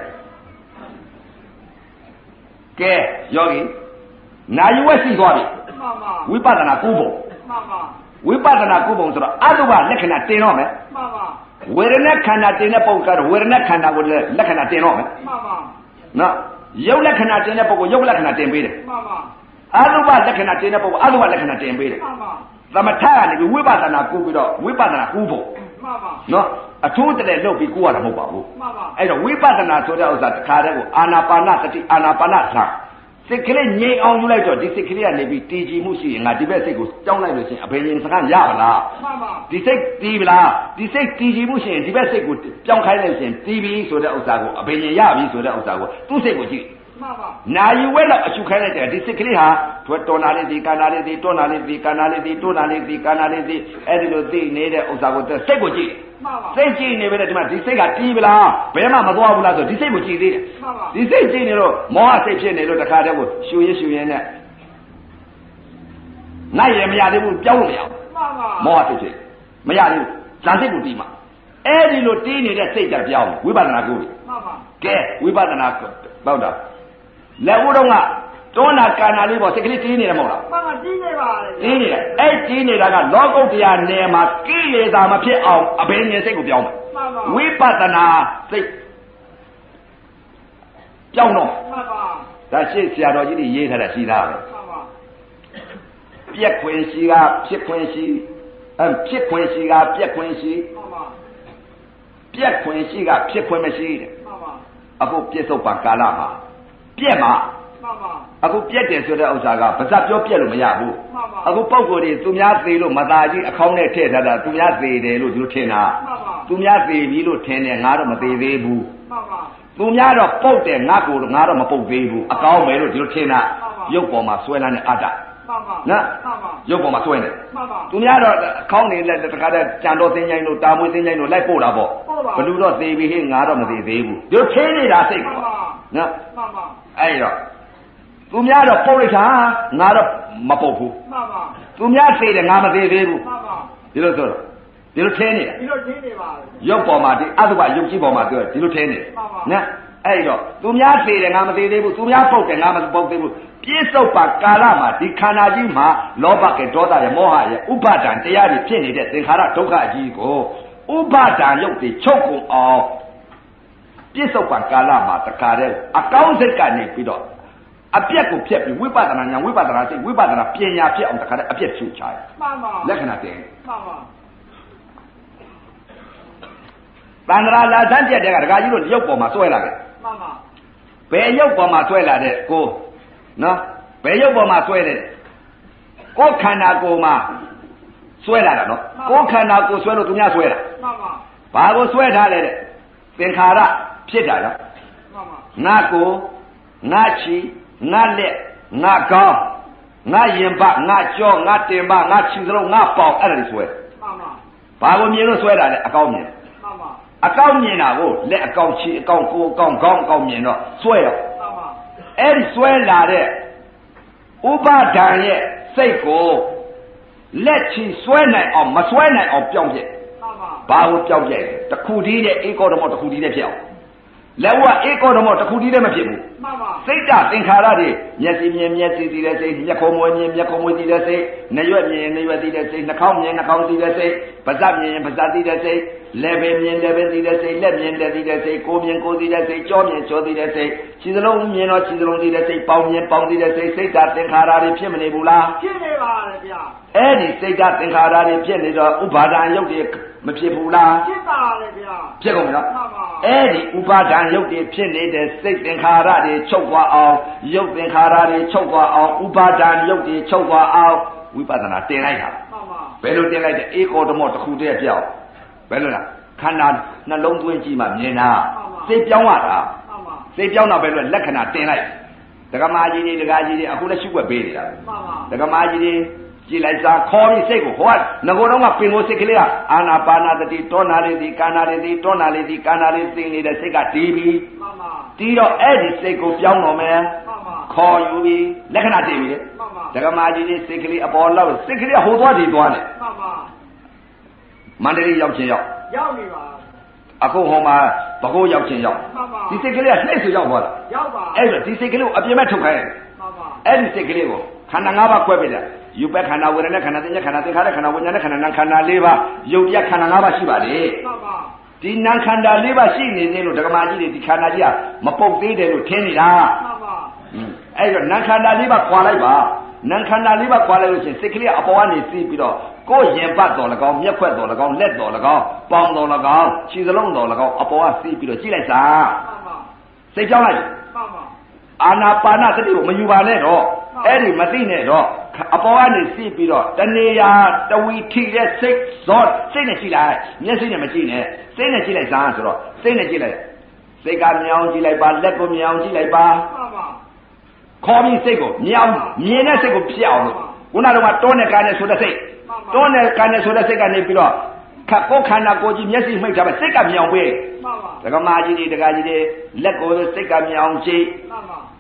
ကဲယောဂီနာယူဝက်ရှိသွားပြီဝိပဿနာကုပုံဝိပဿနာကုပုံဆိုတော့အတုပလက္ခဏာတင်တော့မယ်ဝေဒနာခန္ဓာတင်တဲ့ပုဂ္ဂိုလ်ကတော့ဝေဒနာခန္ဓာကိုလက္ခဏာတင်တော့မယ်နော်ရုပ်လက္ခဏာတင်တဲ့ပုဂ္ဂိုလ်ရုပ်လက္ခဏာတင်ပေးတယ်အတုပလက္ခဏာတင်တဲ့ပုဂ္ဂိုလ်အတုပလက္ခဏာတင်ပေးတယ်သမထကနေပြီးဝိပဿနာကုပြီးတော့ဝိပဿနာကုဖို့နော်အထူးတည်းလုပ်ပြီးကုရတာမဟုတ်ပါဘူးအဲ့တော့ဝိပဿနာဆိုတဲ့ဥစ္စာတစ်ခါတည်းကိုအာနာပါနသတိအာနာပါနသံစိတ်ကလေးငြိမ်အောင်ယူလိုက်တော့ဒီစိတ်ကလေးကနေပြီးတည်ကြည်မှုရှိရင်ငါဒီဘက်စိတ်ကိုကြောင်းလိုက်လို့ရှိရင်အဘိညာဉ်စကားရပါလားဒီစိတ်တည်ပြီလားဒီစိတ်တည်ကြည်မှုရှိရင်ဒီဘက်စိတ်ကိုကြောင်းခိုင်းလိုက်ရှင်တည်ပြီဆိုတဲ့ဥစ္စာကိုအဘိညာဉ်ရပြီဆိုတဲ့ဥစ္စာကိုသူ့စိတ်ကိုကြည့်နာယူဝဲတော့အရှုခိုင်းလိုက်တယ်ဒီစိတ်ကလေးဟာတွန်းနာလေးဒီကနာလေးဒီတွန်းနာလေးဒီကနာလေးဒီတွန်းနာလေးဒီကနာလေးဒီအဲ့ဒီလိုသိနေတဲ့ဥစ္စာကိုစိတ်ကိုကြည့်စိတ်ကြည့်နေပဲဒီမှာဒီစိတ်ကတီးပလားဘယ်မှမသွားဘူးလားဆိုဒီစိတ်ကိုကြည့်သေးတယ်ဒီစိတ်ကြည့်နေတော့မောဟစိတ်ဖြစ်နေလို့တခါတည်းကိုရှူရင်နဲ့နိုင်ရမရသေးဘူးပြောင်းလို့မရဘူးမောဟဖြစ်မရဘူးဇာစိတ်ကိုတီးမှာအဲ့ဒီလိုတီးနေတဲ့စိတ်ကပြောင်းဝိပဿနာကိုကဲဝိပဿနာပေါ့တာလက်ဦးတော့ကတွန်းတာကာနာလေးပေါ့စိတ်ကလေးတီးနေတယ်မဟုတ်လားမှန်ပါတီးနေပါလေတီးနေတယ်အဲ့တီးနေတာကလောကုတ္တရာနယ်မှာကိလေသာမဖြစ်အောင်အဘိညာဉ်စိတ်ကိုပြောင်းမယ်ဝိပဿနာစိတ်ပြောင်းတော့မှန်ပါဒါရှေ့ဆရာတော်ကြီးတွေရေးထားတာရှိသားပဲမှန်ပါပြက်ခွင်ရှိကဖြစ်ခွင်ရှိဖြစ်ခွင်ရှိကပြက်ခွင်ရှိမှန်ပါပြက်ခွင်ရှိကဖြစ်ခွင်မရှိတဲ့မှန်ပါအခုပြစ္ဆုတ်ပံကာလမှာပြက်မှာမှန်ပါအခုပြက်တယ်ဆိုတဲ့ဥစ္စာကဗဇတ်ပြောပြက်လို့မရဘူးအခုပုံကိုယ်တွေသူများသေးလို့မသားကြီးအခေါင်းနဲ့ထည့်ထားတာသူများသေးတယ်လို့သူထင်တာသူများသေးပြီလို့ထင်တယ်ငါတော့မသေးသေးဘူးမှန်ပါသူများတော့ပုတ်တယ်ငါတော့မပုတ်သေးဘူးအကောင်းမယ်လို့ဒီလိုထင်တာရုပ်ပေါ်မှာဆွဲလန်းတဲ့အတ္တမှန်ပါနော်မှန်ပါရုပ်ပေါ်မှာဆွဲနေမှန်ပါသူများတော့အခေါင်းနေလက်တခါတည်းကြံတော်သင်္ချိုင်းတို့တာမွေသင်္ချိုင်းတို့လိုက်ပို့တာပေါ့ဘလူတော့သေးပြီဟဲ့ငါတော့မသေးသေးဘူးဒီလိုထင်းနေတာစိတ်ပေါ့နော်မှန်ပါအဲ့တော့သူများတော့ပုတ်လိုက်တာငါတော့မပုတ်ဘူးမှန်ပါသူများသေးတယ်ငါမသေးသေးဘူးမှန်ပါဒီလိုဆိုတော့ဒီလိုထင်းနေတာဒီလိုထင်းနေပါရုပ်ပေါ်မှာဒီအတုပရုပ်ကြီးပေါ်မှာပြောဒီလိုထင်းနေနော်အဲ့တော့သူများသေးတယ်ငါမသေးသေးဘူးသူများပုတ်တယ်ငါမပုတ်သေးဘူးပြစ္ဆုတ်ပါကာလမှာဒီခန္ဓာကြီးမှာလောဘကဒေါသရမောဟရဥပါဒံတရားတွေဖြစ်နေတဲ့သင်္ခါရဒုက္ခအကြီးကိုဥပါဒံရုပ်တွေချုပ်ကုန်အောင်ပြစ္ဆုတ်ပါကာလမှာတခါတည်းအကောင်းစိတ်ကနေပြီးတော့အပြက်ကိုဖြတ်ပြီးဝိပဿနာဉာဏ်ဝိပဿနာစိတ်ဝိပဿနာပညာဖြစ်အောင်တခါတည်းအပြက်ချုပ်ချတယ်မှန်ပါလက္ခဏာတင်မှန်ပါတန္တရာလာဆန်းပြက်တဲ့ကဒကာကြီးတို့ရုပ်ပေါ်မှာဆွဲလာတယ်မှန်ပါဘယ်ရုပ်ပေါ်မှာဆွဲလာတဲ့ကိုနော်ဘယ်ရုပ်ပေါ်မှာဆွဲတဲ့ကိုယ်ခန္ဓာကိုယ်မှာဆွဲလာတာနော်ကိုယ်ခန္ဓာကိုယ်ဆွဲလို့သူများဆွဲတာမှန်ပါဘာကိုဆွဲထားလဲတဲ့သင်္ခါရဖြစ်တာနော်မှန်ပါငါကိုငါချီငါလက်ငါကောင်းငါရင်ပငါကြောငါတင်ပငါချီစလုံးငါပေါင်အဲ့ဒါတွေဆွဲမှန်ပါဘာကိုမြင်လို့ဆွဲတာလဲအကောင်းမြင်မှန်ပါအကောင်းမြင်တာကိုလက်အကောင်းချီအကောင်းကိုအကောင်းခေါင်းအကောင်းမြင်တော့ဆွဲရောမှန်ပါအဲ့ဒီဆွဲလာတဲ့ဥပါဒံရဲ့စိတ်ကိုလက်ချီဆွဲနိုင်အောင်မဆွဲနိုင်အောင်ပြောင်းပြက်မှန်ပါဘာကိုပြောင်းပြက်လဲတခုတည်းတဲ့ဧကောဓမောတခုတည်းတဲ့ဖြစ်အောင်လက်ဝဧကောဓမောတခုတည်းတဲ့မဖြစ်ဘူးမှန်ပါစိတ်ဓာတ်သင်္ခါရတွေမျက်စိမြင်မျက်စိသိတဲ့စိတ်မျက်ခုံးမွေးမြင်မျက်ခုံးမွေးသိတဲ့စိတ်နှရွက်မြင်နှရွက်သိတဲ့စိတ်နှာခေါင်းမြင်နှာခေါင်းသိတဲ့စိတ်ပါးစပ်မြင်ပါးစပ်သိတဲ့စိတ်လက်ပင်မြင်လက်ပင်သိတဲ့စိတ်လက်မြင်လက်သိတဲ့စိတ်ကိုယ်မြင်ကိုယ်သိတဲ့စိတ်ကြောမြင်ကြောသိတဲ့စိတ်ခြေစလုံးမြင်တော့ခြေစလုံးသိတဲ့စိတ်ပေါင်းမြင်ပေါင်းသိတဲ့စိတ်စိတ်ဓာတ်သင်္ခါရတွေဖြစ်မနေဘူးလားဖြစ်နေပါတယ်ဗျာအဲ့ဒီစိတ်ဓာတ်သင်္ခါရတွေဖြစ်နေတော့ဥပါဒံယုတ်တွေမဖြစ်ဘူးလားဖြစ်ပါတယ်ဗျာဖြစ်ကုန်ပြီနော်အဲ့ဒီဥပါဒံယုတ်တွေဖြစ်နေတဲ့စိတ်သင်္ခါရတွေချုပ်သွားအောင်ယုတ်သင်္ခါရတွေချုပ်သွားအောင်ဥပါဒံယုတ်တွေချုပ်သွားအောင်ဝိပဿနာတင်လိုက်တာဘယ်လိုတင်လိုက်တဲ့ဧကောဓမောတစ်ခုတည်းပြောက်ဘယ်လိုလားခန္ဓာနှလုံးသွင်းကြည့်မှမြင်တာစိတ်ပြောင်းရတာစိတ်ပြောင်းတော့ဘယ်လိုလက္ခဏာတင်လိုက်ဒကမာကြီးတွေဒကာကြီးတွေအခုလည်းရှုွက်ပေးနေတာဒကမာကြီးတွေကြည်လိုက်စားခေါ်ပြီးစိတ်ကိုဟောငကိုတော့ကပင်ကိုစိတ်ကလေးကအာနာပါနာတတိတောနာရတိကာနာရတိတောနာရတိကာနာရတိနေတဲ့စိတ်ကတီးပြီးတီးတော့အဲ့ဒီစိတ်ကိုပြောင်းတော့မယ်ခေါ်ယူပြီးလက္ခဏာတင်ပြီးဒကမာကြီးတွေစိတ်ကလေးအပေါ်လောက်စိတ်ကလေးဟိုသွားဒီသွားနေမန္တလေးရောက်ချင်းရောက်နေပါအခုဟောမှာဘကိုးရောက်ချင်းရောက်ဒီစိတ်ကလေးကနှိမ့်ဆိုရောက်သွားတာရောက်ပါအဲ့ဒါဒီစိတ်ကလေးကိုအပြင်းမဲ့ထုတ်ခိုင်းတယ်အဲ့ဒီစိတ်ကလေးကိုခန္ဓာ၅ပါးခွဲပေးတယ်ယူပက်ခန္ဓာဝေဒနာခန္ဓာသင်္ညခန္ဓာသင်္ခါရခန္ဓာဝိညာဉ်ခန္ဓာနာခန္ဓာ၄ပါးယုတ်ပြခန္ဓာ၅ပါးရှိပါလေဒီနာခန္ဓာ၄ပါးရှိနေသေးလို့ဒကမာကြီးတွေဒီခန္ဓာကြီးကမပုတ်သေးတယ်လို့ထင်နေတာအဲ့တော့နာခန္ဓာ၄ပါးခွာလိုက်ပါနာခန္ဓာ၄ပါးခွာလိုက်လို့ရှိရင်စိတ်ကလေးအပေါ်ကနေစီးပြီးတော့ကိုယ်ရင်ပတ်တော်၎င်းမျက်ခွက်တော်၎င်းလက်တော်၎င်းပေါင်တော်၎င်းခြေစလုံးတော်၎င်းအပေါ်ကစီးပြီးတော့ကြည့်လိုက်စာစိတ်ကြောင်းလိုက်အာနာပါနသတိကိုမယူပါနဲ့တော့အဲ့ဒီမသိနဲ့တော့အပေါ်ကနေစီးပြီးတော့တဏှာတဝီထိတဲ့စိတ်ဇောစိတ်နဲ့ကြည့်လိုက်မျက်စိနဲ့မကြည့်နဲ့စိတ်နဲ့ကြည့်လိုက်စာဆိုတော့စိတ်နဲ့ကြည့်လိုက်စိတ်ကမြောင်ကြည့်လိုက်ပါလက်ကိုမြောင်ကြည့်လိုက်ပါခေါ်ပြီးစိတ်ကိုမြောင်မြင်တဲ့စိတ်ကိုဖြစ်အောင်လို့ခုနကတော့တောနဲ့ကာနဲ့ဆိုတဲ့စိတ်တောနဲ့ကာနဲ့ဆိုတဲ့စိတ်ကနေပြီးတော့ကိုယ်ခန္ဓာကိုယ်ကြီးမျက်စိမှိတ်ထားပဲစိတ်ကမြောင်ပေးဒကမာကြီးတွေဒကာကြီးတွေလက်ကိုစိတ်ကမြောင်ကြည့်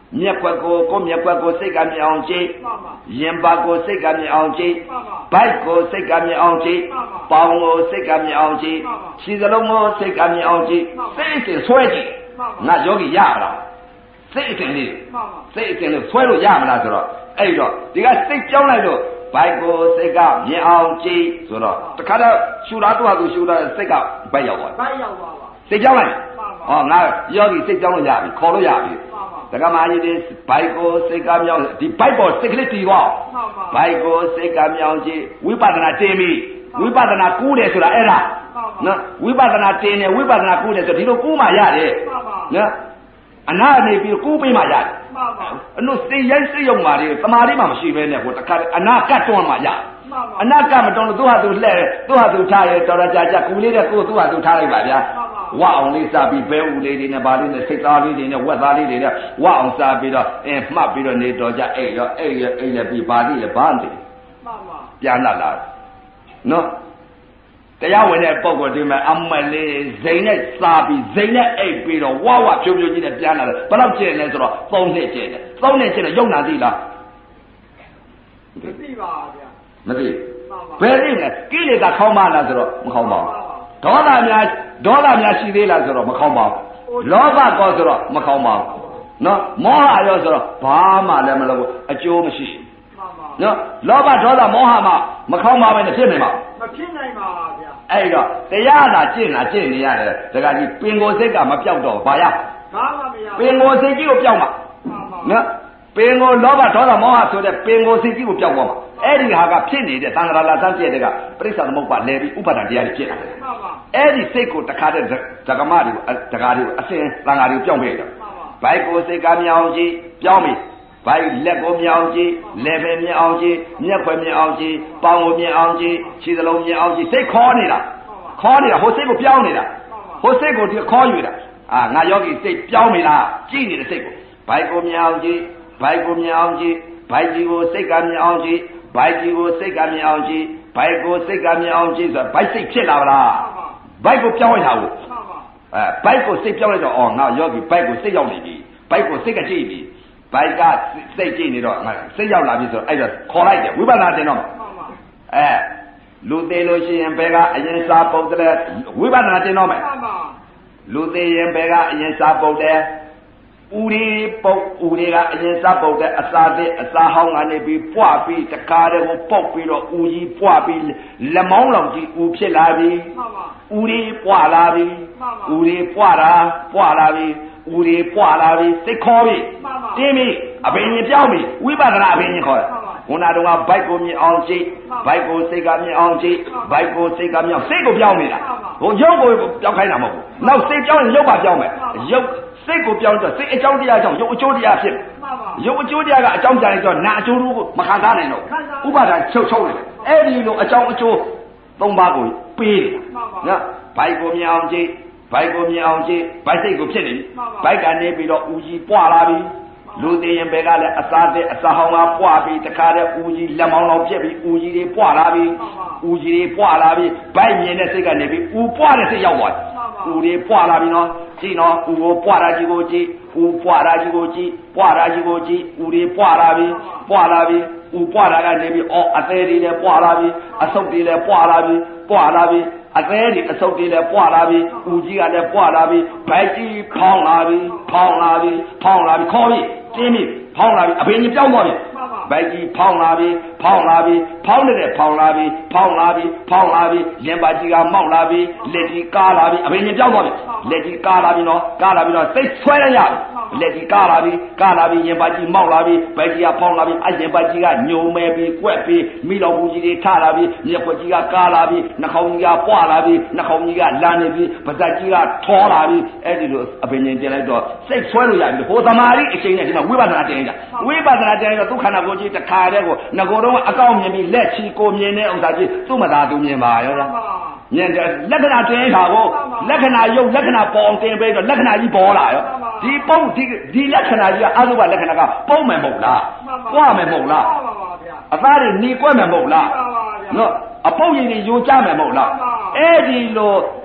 မြက်ကွက်ကိုမြက်ကွက်ကိုစိတ်ကမြအောင်ကြည်ရင်ပါကိုစိတ်ကမြအောင်ကြည်ဘိုက်ကိုစိတ်ကမြအောင်ကြည်ပေါင်ကိုစိတ်ကမြအောင်ကြည်ခြေစလုံးကိုစိတ်ကမြအောင်ကြည်စိတ်အစဉ်ဆွဲကြည့်ငါယောဂီရမလားစိတ်အစဉ်လေးစိတ်အစဉ်လေးဆွဲလို့ရမလားဆိုတော့အဲ့တော့ဒီကစိတ်ပြောင်းလိုက်တော့ဘိုက်ကိုစိတ်ကမြင်အောင်ကြည်ဆိုတော့တခါတော့ရှူတာတော့သူရှူတာစိတ်ကဘိုက်ရောက်သွားဘိုက်ရောက်သွားပါစိတ်ပြောင်းလိုက်ဟောငါယောဂီစိတ်ပြောင်းလို့ရပြီခေါ်လို့ရပြီတက္ကမကြီးဒီဘိုက်ကိုစိတ်ကမြောင်းဒီဘိုက်ပေါ်စိတ်ကလေးတည်သွားဘိုက်ကိုစိတ်ကမြောင်းကြည့်ဝိပဿနာတင်ပြီဝိပဿနာကူးတယ်ဆိုတာအဲ့ဒါနော်ဝိပဿနာတင်တယ်ဝိပဿနာကူးတယ်ဆိုဒီလိုကူးမှရတယ်နော်အနာနေပြီးကူးပေးမှရတယ်အနုစိတ်ရိုက်စိတ်ယုံပါလေတမာလေးမှမရှိဘဲနဲ့ဟိုတခါအနာကတ်တွန်းမှရအနာကမတွန်းလို့သူ့ဟာသူလှဲ့သူ့ဟာသူထားရဲတော်တော်ကြာကူလေးတဲ့ကိုသူ့ဟာသူထားလိုက်ပါဗျာဝအောင်လေးစားပြီးဘဲဦးလေးတွေနဲ့ဗာလေးနဲ့စိတ်သားလေးတွေနဲ့ဝက်သားလေးတွေနဲ့ဝအောင်စားပြီးတော့မှတ်ပြီးတော့နေတော်ကြအဲ့ရောအဲ့လည်းပြီးဗာလေးလည်းဗာန်းတယ်ပြန်လာနော်တရားဝင်တဲ့ပုံကိုဒီမှာအမလေးဇိမ်နဲ့စားပြီးဇိမ်နဲ့အိပ်ပြီးတော့ဝဝဖြိုးဖြိုးကြီးနဲ့ပြန်လာတယ်ဘယ်တော့ကျင်လဲဆိုတော့3နှစ်ကျင်တယ်3နှစ်ကျင်တော့ယုံနာသိလားမသိပါဗျာမသိဘယ်သိလဲကိလေသာခေါင်းမလားဆိုတော့မခေါင်းပါဘူးဒေါသများရှိသေးလားဆိုတော့မခေါင်းပါဘူးလောဘကောဆိုတော့မခေါင်းပါဘူးနော်မောဟရောဆိုတော့ဘာမှလည်းမလုပ်ဘူးအကျိုးမရှိနော်လောဘဒေါသမောဟမှမခေါင်းပါပဲနဲ့ဖြစ်နေမှာမဖြစ်နိုင်ပါဗျာအဲ့တော့တရားသာကျင့်နေရတယ်တခါကြီးပင်ကိုယ်စိတ်ကမပြောက်တော့ဘာရဘာမှမရပင်ကိုယ်စိတ်ကြီးကိုပြောက်မှာနော်ပင်ကိုလောဘဒေါသမောဟဆိုတဲ့ပင်ကိုယ်စိတ်ကြီးကိုပြောက်သွားမှာအဲ့ဒီဟာကဖြစ်နေတဲ့သံဃာလာသံပြည့်တဲ့ကပရိစ္ဆာသမုပ္ပါလဲပြီးဥပါဒံတရားတွေဖြစ်လာတယ်အဲ့ဒီစိတ်ကိုတခါတည်းဓကမတွေကိုဓကာတွေကိုအစဉ်သံဃာတွေကိုပြောင်းပေးတယ်ဘိုက်ကိုစိတ်ကမြောင်ကြည့်ပြောင်းပြီဘိုက်လက်ကိုမြောင်ကြည့်လက်ပဲမြောင်ကြည့်မျက်ခွဲမြောင်ကြည့်ပေါင်ကိုမြောင်ကြည့်ခြေစလုံးမြောင်ကြည့်စိတ်ခေါ်နေတာဟိုစိတ်ကိုပြောင်းနေတာဟိုစိတ်ကိုဒီခေါ်ယူတာငါယောဂီစိတ်ပြောင်းပြီလားကြည့်နေတဲ့စိတ်ကိုဘိုက်ကိုမြောင်ကြည့်ဘိုက်ကိုမြောင်ကြည့်ဘိုက်ကြီးကိုစိတ်ကမြောင်ကြည့်ဘိုက်ကြီးကိုစိတ်ကမြင်အောင်ကြည့်ဘိုက်ကိုစိတ်ကမြင်အောင်ကြည့်ဆိုဘိုက်စိတ်ဖြစ်လာပါလားဘိုက်ကိုပြောင်းလိုက်တာကိုဘိုက်ကိုစိတ်ပြောင်းလိုက်တော့ငါယောဂီဘိုက်ကိုစိတ်ရောက်နေပြီဘိုက်ကိုစိတ်ကကြည့်ပြီဘိုက်ကစိတ်ကြည့်နေတော့ငါစိတ်ရောက်လာပြီဆိုအဲ့တော့ခေါ်လိုက်တယ်ဝိပဿနာတင်တော့လူသေးလို့ရှိရင်ဘယ်ကအရင်စာပုတ်တယ်ဝိပဿနာတင်တော့မယ်လူသေးရင်ဘယ်ကအရင်စာပုတ်တယ်ဦးလေးပုတ်ဦးလေးကအရင်စပုတ်တဲ့အစာသစ်အစာဟောင်းကနေပြီးပွားပြီးတကားတဲ့ကိုပုတ်ပြီးတော့ဦးကြီးပွားပြီးလက်မောင်းလောင်ကြီးဦးဖြစ်လာပြီဦးလေးပွားလာပြီဦးလေးပွားလာပြီဦးလေးပွားလာပြီစိတ်ခေါ်ပြီတင်းပြီအဘိညာဉ်ပြောင်းပြီဝိပဿနာအဘိညာဉ်ခေါ်တယ်ခုနတုန်းကဘိုက်ကိုမြင်အောင်ကြည့်ဘိုက်ကိုစိတ်ကမြင်အောင်ကြည့်ဘိုက်ကိုစိတ်ကမြင်အောင်စိတ်ကိုပြောင်းနေတာဟိုရုပ်ကိုပြောင်းခိုင်းတာမဟုတ်ဘူးနောက်စိတ်ပြောင်းရင်ရုပ်ပါပြောင်းမယ်ရုပ်စိတ်ကိုပြောင်းတော့စိတ်အကြောင်းတရားကြောင့်ရုပ်အကျိုးတရားဖြစ်ရုပ်အကျိုးတရားကအကြောင်းကြရင်တော့နာအကျိုးကိုမခံစားနိုင်တော့ဥပါဒာချုပ်နေတယ်အဲ့ဒီလိုအကြောင်းအကျိုး၃ပါးကိုပေးတယ်နော်ဘိုက်ကိုမြင်အောင်ကြည့်ဘိုက်ကိုမြင်အောင်ကြည့်ဘိုက်စိတ်ကိုဖြစ်နေပြီဘိုက်ကနေပြီးတော့ဦးကြီးပွားလာပြီလူသေးရင်ဘယ်ကလည်းအစားတဲ့အစာဟောင်းကပွားပြီးတခါတည်းဦးကြီးလက်မောင်းလောင်ဖြစ်ပြီးဦးကြီးတွေပွားလာပြီဦးကြီးတွေပွားလာပြီဘိုက်မြင်တဲ့စိတ်ကနေပြီးဦးပွားတဲ့စိတ်ရောက်သွားတယ်ဦးတွေပွားလာပြီနော်ကြည့်နော်ဦးကိုပွားတာကြီးကိုကြည့်ဦးပွားတာကြီးကိုကြည့်ပွားတာကြီးကိုကြည့်ဦးတွေပွားလာပြီဦးပွားတာကနေပြီးအသေးတွေလည်းပွားလာပြီအဆုပ်တွေလည်းပွားလာပြီအသေးတွေအဆုပ်တွေလည်းပွားလာပြီဦးကြီးကလည်းပွားလာပြီဘိုက်ကြီးဖောင်းလာပြီခေါ်ပြီတင်းပြီဖောင်းလာပြီအဘိညာဉ်ပြောင်းသွားပြီဘိုက်ကြီးဖောင်းလာပြီဖောင်းနေတဲ့ဖောင်းလာပြီရင်ပါကြီးကမောက်လာပြီလက်ကြီးကားလာပြီအဘိညာဉ်ပြောင်းသွားပြီလက်ကြီးကားလာပြီနော်စိတ်ဆွဲရရလက်ကြီးကားလာပြီရင်ပါကြီးမောက်လာပြီဘိုက်ကြီးကဖောင်းလာပြီအရင်ပါကြီးကညုံမဲပြီးကွက်ပြီးမိတော်ဘူးကြီးတွေထလာပြီမျက်ခွက်ကြီးကကားလာပြီနှာခေါင်းကြီးကပွားလာပြီနှာခေါင်းကြီးကလန်းနေပြီပါးစပ်ကြီးကထောလာပြီအဲ့ဒီလိုအဘိညာဉ်တင်လိုက်တော့စိတ်ဆွဲလို့ရပြီဟိုသမာဓိအချိန်နဲ့ဒီမှာဝိပဿနာတင်ကြဝိပဿနာတင်တော့ဒုက္ခနာကိုကြီးတခါတည်းကိုငကိုတော့အကောင့်မြင်ပြီးလက်ချီကိုမြင်တဲ့ဥစ္စာကြီးသူ့မသာသူမြင်ပါရောလားမြင်တယ်လက္ခဏာတင်တာကိုလက္ခဏာယုတ်လက္ခဏာပေါ်တင်ပေးတော့လက္ခဏာကြီးပေါ်လာရောဒီပုံဒီလက္ခဏာကြီးကအသုဘလက္ခဏာကပုံမယ်မဟုတ်လားပွားမယ်မဟုတ်လားအသားတွေနေကွက်မယ်မဟုတ်လားနော်အပုပ်ရည်တွေယိုကျမယ်မဟုတ်လားအဲ့ဒီလို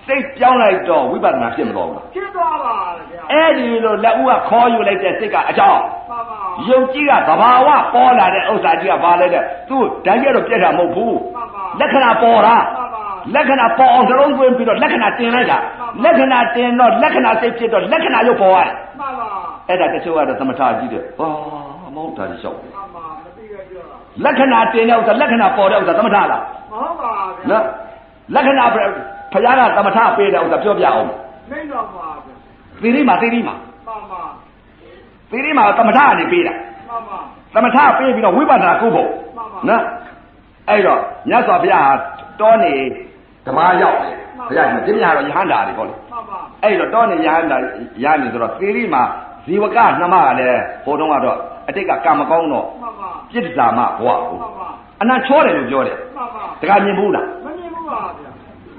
စိတ်ပြောင်းလိုက်တော့ဝိပဿနာဖြစ်မလို့လားဖြစ်သွားပါဗျာအဲ့ဒီလိုလက်ဦးကခေါ်ယူလိုက်တဲ့စိတ်ကအကြောင်းမှန်ပါယုံကြည်ကသဘာဝပေါ်လာတဲ့ဥစ္စာကြီးကဘာလဲတဲ့သူတန်းကျတော့ပြက်တာမဟုတ်ဘူးလက္ခဏာပေါ်တာလက္ခဏာပေါ်အောင်တုံးသွင်းပြီးတော့လက္ခဏာတင်လိုက်တာလက္ခဏာတင်တော့လက္ခဏာစိတ်ဖြစ်တော့လက္ခဏာရုပ်ပေါ်ရတယ်မှန်ပါအဲ့ဒါတချို့ကတော့သမထကြီးတယ်ဟာမဟုတ်တာလျှောက်မှန်ပါမသိရပြောတာလက္ခဏာတင်တဲ့ဥစ္စာလက္ခဏာပေါ်တဲ့ဥစ္စာသမထလားမဟုတ်ပါဗျာနော်လက္ခဏာဘုရားကသမထပေးတဲ့ဥစ္စာပြောပြအောင်မိတ်တော်ပါဗျာသီရိမှာမှန်ပါသီရိမှာသမထကနေပေးတာမှန်ပါသမထပေးပြီးတော့ဝိပဿနာကုဖို့နော်အဲ့တော့မြတ်စွာဘုရားတောနေဓမ္မရောက်တယ်ဘုရားဒီမြတ်တော့ယဟန္တာတွေပေါ့လေမှန်ပါအဲ့တော့တောနေယဟန္တာရနေဆိုတော့သီရိမှာဇီဝကနှမကလည်းဟိုတုန်းကတော့အတိတ်ကကံမကောင်းတော့မှန်ပါပြစ်ဒာမဘဝကိုမှန်ပါအနံ့ချောတယ်လို့ပြောတယ်မှန်ပါတခါမြင်ဘူးလားမမြင်ဘူးပါဗျာ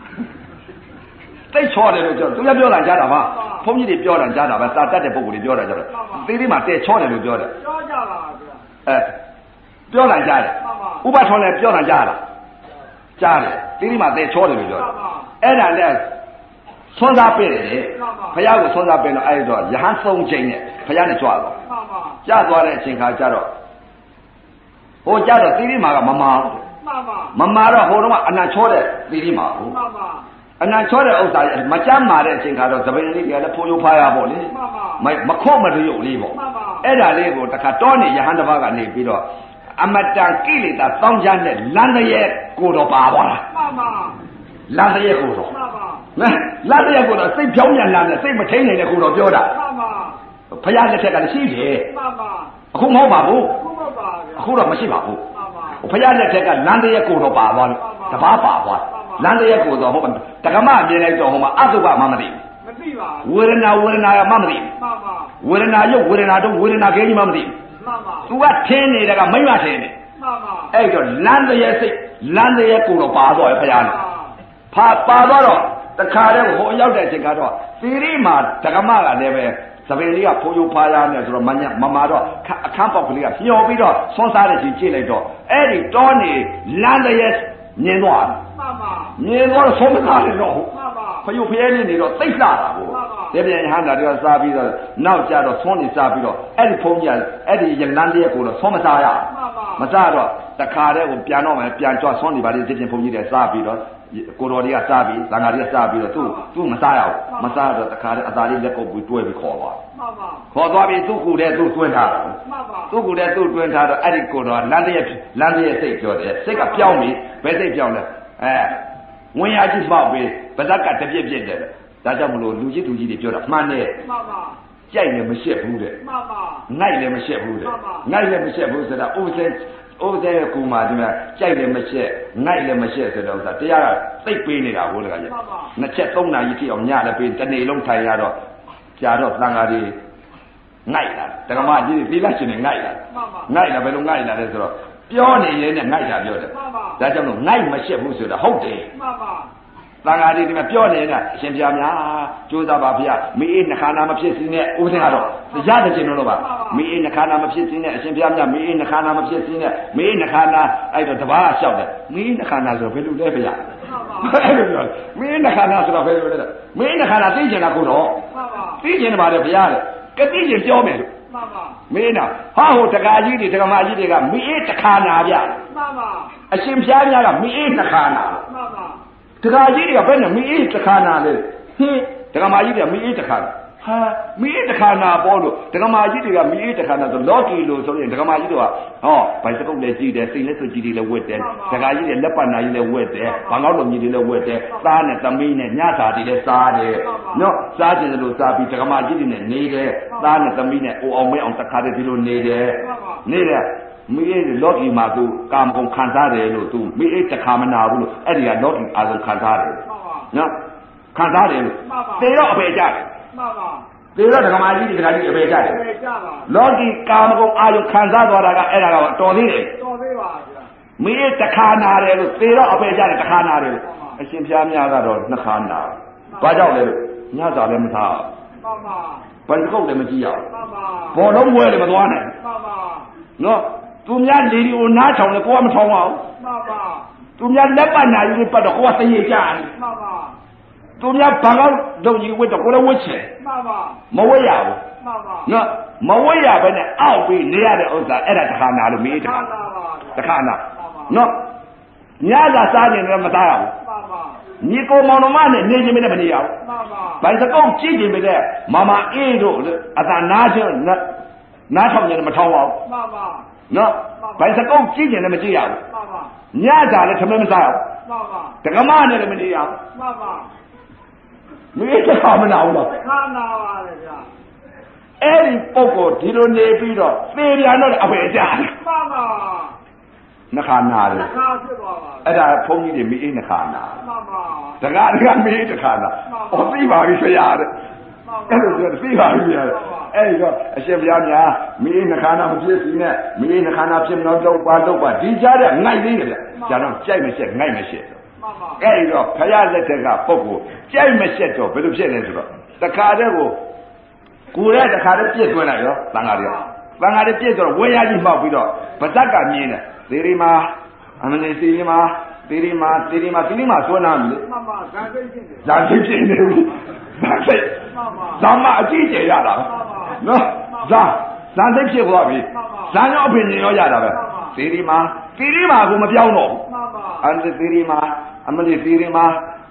သိချောတယ်လို့ပြောသူလည်းပြောတာကြားတာပါဘုန်းကြီးတွေပြောတာကြားတာပဲစာတတ်တဲ့ပုဂ္ဂိုလ်တွေပြောတာကြားတယ်သီရိမှာတဲချောတယ်လို့ပြောတယ်ပြောကြပါဗျာပြောတာကြားတယ်ဥပထွန်လည်းပြောတာကြားလားကြားတယ်သီရိမှာတဲချောတယ်လို့ပြောတယ်အဲ့ဒါနဲ့ဆွမ်းစားပေးတယ်လေဘုရားကိုဆွမ်းစားပေးတော့အဲ့တော့ယဟန်သုံးချိန်နဲ့ဘုရားနဲ့ကြွသွားကြသွားတဲ့အချိန်ခါကျတော့ဟိုကြတော့သီရိမှာကမမာမမာတော့ဟိုတုန်းကအနံ့ချောတဲ့သီရိမှာဟုတ်အနံ့ချောတဲ့ဥစ္စာမကြမ်းမာတဲ့အချိန်ခါတော့သပင်လေးတွေကလည်းဖိုးရိုးဖားရပေါ့လေမခော့မတရုပ်လေးပေါ့အဲ့ဒါလေးကိုတခါတောနေယဟန်တစ်ပါးကနေပြီးတော့အမတန်ကိလေသာတောင်းကြတဲ့လမ်းတရေကိုတော့ပါသွားတာလမ်းတရေကိုတော့လမ်းတရေကိုတော့စိတ်ဖြောင်းပြန်လာတယ်စိတ်မထိန်နိုင်တဲ့ကိုတော့ပြောတာဘုရားလက်ထက်ကလည်းရှိတယ်အခုမဟုတ်ပါဘူးအခုတော့မရှိပါဘူးဘုရားလက်ထက်ကလမ်းတရေကိုတော့ပါသွားတယ်တပါးပါသွားလမ်းတရက်ကိုတော့ဟုတ်ပါတက္ကမမြင်လိုက်တော့ဟိုမှာအတုပမှမသိဘူးမသိပါဘူးဝေဒနာကမှမသိဘူးမှန်ပါဝေဒနာရုပ်ဝေဒနာတော့ဝေဒနာခဲကြီးမှမသိဘူးမှန်ပါသူကထင်းနေတဲ့ကမိမထင်းနေမှန်ပါအဲ့တော့လမ်းတရက်စိတ်လမ်းတရက်ကိုတော့ပါတော့ဘုရားနဲ့ပါတော့တခါတည်းဟိုရောက်တဲ့အချိန်ကတော့သီရိမှာတက္ကမကလည်းပဲသပင်လေးကဖိုးရိုးဖားရနေဆိုတော့မမာတော့အခန်းပေါက်ကလေးကညှော်ပြီးတော့ဆွန်းစားတဲ့ချိန်ကြည့်လိုက်တော့အဲ့ဒီတောနေလမ်းတရက်မြင်သွားတယ်မှန်ပါမြင်တော့ဆုံးမသားတယ်တော့ဖယုတ်ဖျဲနေနေတော့သိလှတာကိုဒီပြန်ဟန်တာတွေကစားပြီးတော့နောက်ကျတော့ဆုံးနေစားပြီးတော့အဲ့ဒီဖုံးကြီးအဲ့ဒီရလန်းလေးကိုတော့ဆုံးမစားရမစားတော့တခါတည်းကိုပြန်တော့မယ်ပြန်ကြွဆုံးနေပါလေဒီပြင်ဖုံးကြီးတွေစားပြီးတော့ကိုတော်တွေကစားပြီးသံဃာတွေကစားပြီးတော့သူ့မစားရဘူးမစားတော့တခါတည်းအသာလေးလက်ကုပ်ပြီးတွဲပြီးခေါ်သွားခေါ်သွားပြီးသူ့ကူတဲ့သူ့တွင်းထားတာသူ့ကူတဲ့သူ့တွင်းထားတော့အဲ့ဒီကိုတော်လမ်းတရဲ့စိတ်ပြောတယ်စိတ်ကပြောင်းပြီးဘယ်စိတ်ပြောင်းလဲဝင်ရကြီးပေါက်ပြီးဗဇက်ကတပြစ်ပြစ်တယ်ဒါကြောင့်မလို့လူကြီးတွေပြောတာမှန်တယ်မှန်ပါကြိုက်လည်းမရှက်ဘူးတဲ့မှန်ပါငိုက်လည်းမရှက်ဘူးတဲ့ငိုက်လည်းမရှက်ဘူးဆိုတာဥပဒေရဲ့ကူမှာဒီမှာကြိုက်လည်းမရှက်ငိုက်လည်းမရှက်ဆိုတော့ဥစ္စာတရားကသိပ်ပေးနေတာဟုတ်တယ်ကကြီးနှစ်ချက်သုံးနာရီထိအောင်ညလည်းပေးတနေ့လုံးထိုင်ရတော့ကြာတော့သံဃာတွေငိုက်လာဓမ္မကြီးတွေသီလရှင်တွေငိုက်လာငိုက်လာဘယ်လိုငိုက်လာလဲဆိုတော့ပြောနေရင်နဲ့ငိုက်တာပြောတယ်ဒါကြောင့်လို့ငိုက်မရှက်ဘူးဆိုတာဟုတ်တယ်မှန်ပါသံဃာတွေဒီမှာပြောနေတဲ့အရှင်ဘုရားများကြိုးစားပါဗျာမိအေးနှခါနာမဖြစ်စင်းနဲ့ဥပဒေကတော့ရတယ်ကျင်လို့ပါမိအေးနှခါနာမဖြစ်စင်းနဲ့အရှင်ဘုရားများမိအေးနှခါနာမဖြစ်စင်းနဲ့မိအေးနှခါနာအဲ့တော့တပားလျှောက်တယ်မိအေးနှခါနာဆိုဘယ်လိုလဲဗျာအဲ့လိုပြောမိအေးနှခါနာဆိုတော့ဘယ်လိုလဲမိအေးနှခါနာသိကျင်တာကိုတော့သိကျင်တယ်ပါလေဗျာလေကတိကျင်ပြောမယ်လို့မှန်ပါမင်းနာဟာဟိုတကာကြီးတွေတက္ကမကြီးတွေကမိအေးတခါနာဗျမှန်ပါအရှင်ဘုရားများကမိအေးနှခါနာမှန်ပါတကာကြီးတွေကဘယ်နဲ့မိအေးတခါနာလဲဟင်းတက္ကမကြီးတွေကမိအေးတခါနာဟာမိအေးတခါနာပေါ်လို့တက္ကမကြီးတွေကမိအေးတခါနာဆိုလော်ကီလို့ဆိုရင်တက္ကမကြီးတို့ကဟောဗိုက်စကုတ်လည်းကြည့်တယ်စိတ်လည်းစွကြည့်တယ်လည်းဝက်တယ်တကာကြီးတွေလက်ပတ်နာကြီးလည်းဝက်တယ်ဘာငေါ့လိုမြည်တွေလည်းဝက်တယ်သားနဲ့သမီးနဲ့ညစာတွေလည်းစားတယ်နော်စားကြတယ်လို့စားပြီးတက္ကမကြီးတွေနဲ့နေတယ်သားနဲ့သမီးနဲ့အိုအောင်မဲအောင်တခါတည်းဒီလိုနေတယ်နေတယ်မိအေးလောကီမှာသူကာမဂုဏ်ခံစားတယ်လို့သူမိအေးတခါမနာဘူးလို့အဲ့ဒီကလောကီအာရုံခံစားတယ်နော်ခံစားတယ်လို့သေတော့အပေကြတယ်မှန်ပါသေတော့ဓမ္မကြီးဒီကကြီးအပေကြတယ်အပေကြပါလောကီကာမဂုဏ်အာရုံခံစားသွားတာကအဲ့ဒါကတော်သေးတယ်တော်သေးပါဗျာမိအေးတခါနာတယ်လို့သေတော့အပေကြတယ်တခါနာတယ်လို့အရှင်ဘုရားများကတော့နှစ်ခါနာဘာကြောင့်လဲလို့ညစာလည်းမစားမှန်ပါဘယ်ကုတ်လည်းမကြည့်ရအောင်မှန်ပါဘောလုံးပွဲလည်းမသွားနိုင်မှန်ပါနော်သူများလေဒီကိုနားထောင်တယ်ကိုကမထောင်ပါဘူးမှန်ပါသူများလက်ပတ်နာယူပတ်တော့ကိုကသိရကြတယ်မှန်ပါသူများဘာကောက်လုံကြီးဝတ်တော့ကိုလည်းဝတ်ချင်မှန်ပါမဝတ်ရဘူးမှန်ပါနော်မဝတ်ရဘဲနဲ့အောက်ပြီးနေရတဲ့ဥစ္စာအဲ့ဒါတခါနာလို့မေးတခါနာနော်ညသာစားနေတယ်မစားရဘူးမှန်ပါညီကိုမောင်နှမနဲ့နေခြင်းမနဲ့မနေရဘူးမှန်ပါဘိုင်စကုတ်ကြည့်ခြင်းမနဲ့မမအေးတို့အသာနားချင်းနားထောင်ခြင်းမထောင်ပါဘူးမှန်ပါနော်ဘိုင်စကုတ်ကြည့်ခြင်းလည်းမကြည့်ရဘူးမှန်ပါညသာလည်းထမင်းမစားရဘူးမှန်ပါတက္ကမနဲ့လည်းမနေရဘူးမှန်ပါမင်းတခါမနာဘူးလားတခါနာပါလေဗျာအဲ့ဒီပုဂ္ဂိုလ်ဒီလိုနေပြီးတော့သေပြန်တော့အဖေကြားမှန်ပါနှခါနာတယ်နှခါဖြစ်သွားပါအဲ့ဒါဘုန်းကြီးတွေမိအိနှခါနာမှန်ပါတကားမိအိတခါနာဟောသိပါပြီဆရာတဲ့အဲ့လိုပြောသိပါပြီဆရာတဲ့အဲ့ဒီတော့အရှင်ဘုရားများမိအိနှခါနာမဖြစ်စီနဲ့မိအိနှခါနာဖြစ်မလို့တော့ပါဒီကြားတဲ့ငိုက်သေးတယ်ဗျကျတော့ကြိုက်မရှက်ငိုက်မရှက်အဲ့ဒီတော့ဖယားလက်ထက်ကပုဂ္ဂိုလ်ကြိုက်မရှက်တော့ဘယ်လိုဖြစ်လဲဆိုတော့တခါတည်းကိုယ်ရဲ့တခါတည်းပြည့်သွင်းလိုက်ရောသံဃာတွေပြည့်ဆိုတော့ဝေယကြီးမှောက်ပြီးတော့ဗဇက်ကမြင်တယ်သေရီမာအမနေသေရီမာသွန်းနာပြီလေမှန်ပါဇာသိဖြစ်နေပြီဇာမအကြည့်ကျရတာနော်ဇာသိဖြစ်သွားပြီဇာရောအဖေနေရောရတာပဲသေရီမာကိုမပြောင်းတော့ဘူးအန်သေရီမာအမနေသေရီမာ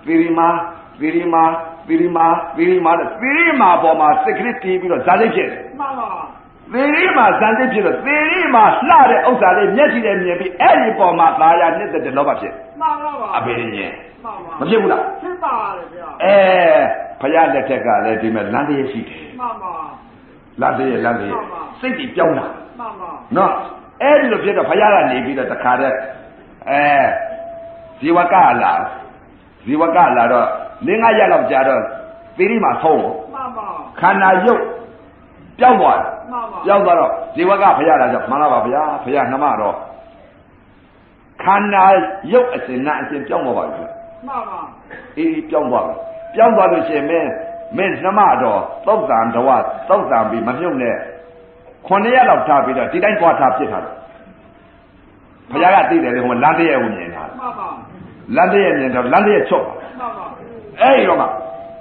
ပေါ်မှာစိတ်ကလေးတီးပြီးတော့ဇာသိဖြစ်တယ်မှန်ပါသေရီမှာဇန်သိဖြစ်လို့သေရီမှာလှတဲ့ဥစ္စာလေးမျက်စိနဲ့မြင်ပြီးအဲ့ဒီပေါ်မှာသာယာနှစ်သက်လောဘဖြစ်မှန်ပါပါအဖေရင်မဖြစ်ဘူးလားဖြစ်ပါတယ်ဗျာဖယားလက်ထက်ကလည်းဒီမဲ့လမ်းတည်းရှိတယ်မှန်ပါလမ်းတည်းစိတ်ကြီးပြောင်းလာမှန်ပါနော်အဲ့ဒီလိုဖြစ်တော့ဖယားကနေပြီးတော့တခါတည်းဇီဝကလာတော့၄-၅ ရက်လောက်ကြာတော့သေရီမှာဆုံးမှန်ပါခန္ဓာရုပ်ပြောင်းသွားတော့ဇေဝကဖယားလာကြောင့်မှန်လားပါဗျာဖယားနှမတော့ခန္ဓာရုပ်အစဉ်နာအစဉ်ပြောင်းသွားပါပြီမှန်ပါအေးပြောင်းသွားလို့ရှိရင်မင်းနှမတော့သုတ်တံပြီးမမြုပ်နဲ့9 ရက်လောက်ထားပြီးတော့ဒီတိုင်းသွားထားပြစ်ထားတော့ဖယားကသိတယ်လေဟိုလမ်းတရဲ့ကိုမြင်တာမှန်ပါလမ်းတရဲ့မြင်တော့လမ်းတရဲ့ချုပ်မှန်ပါအဲ့တော့မှ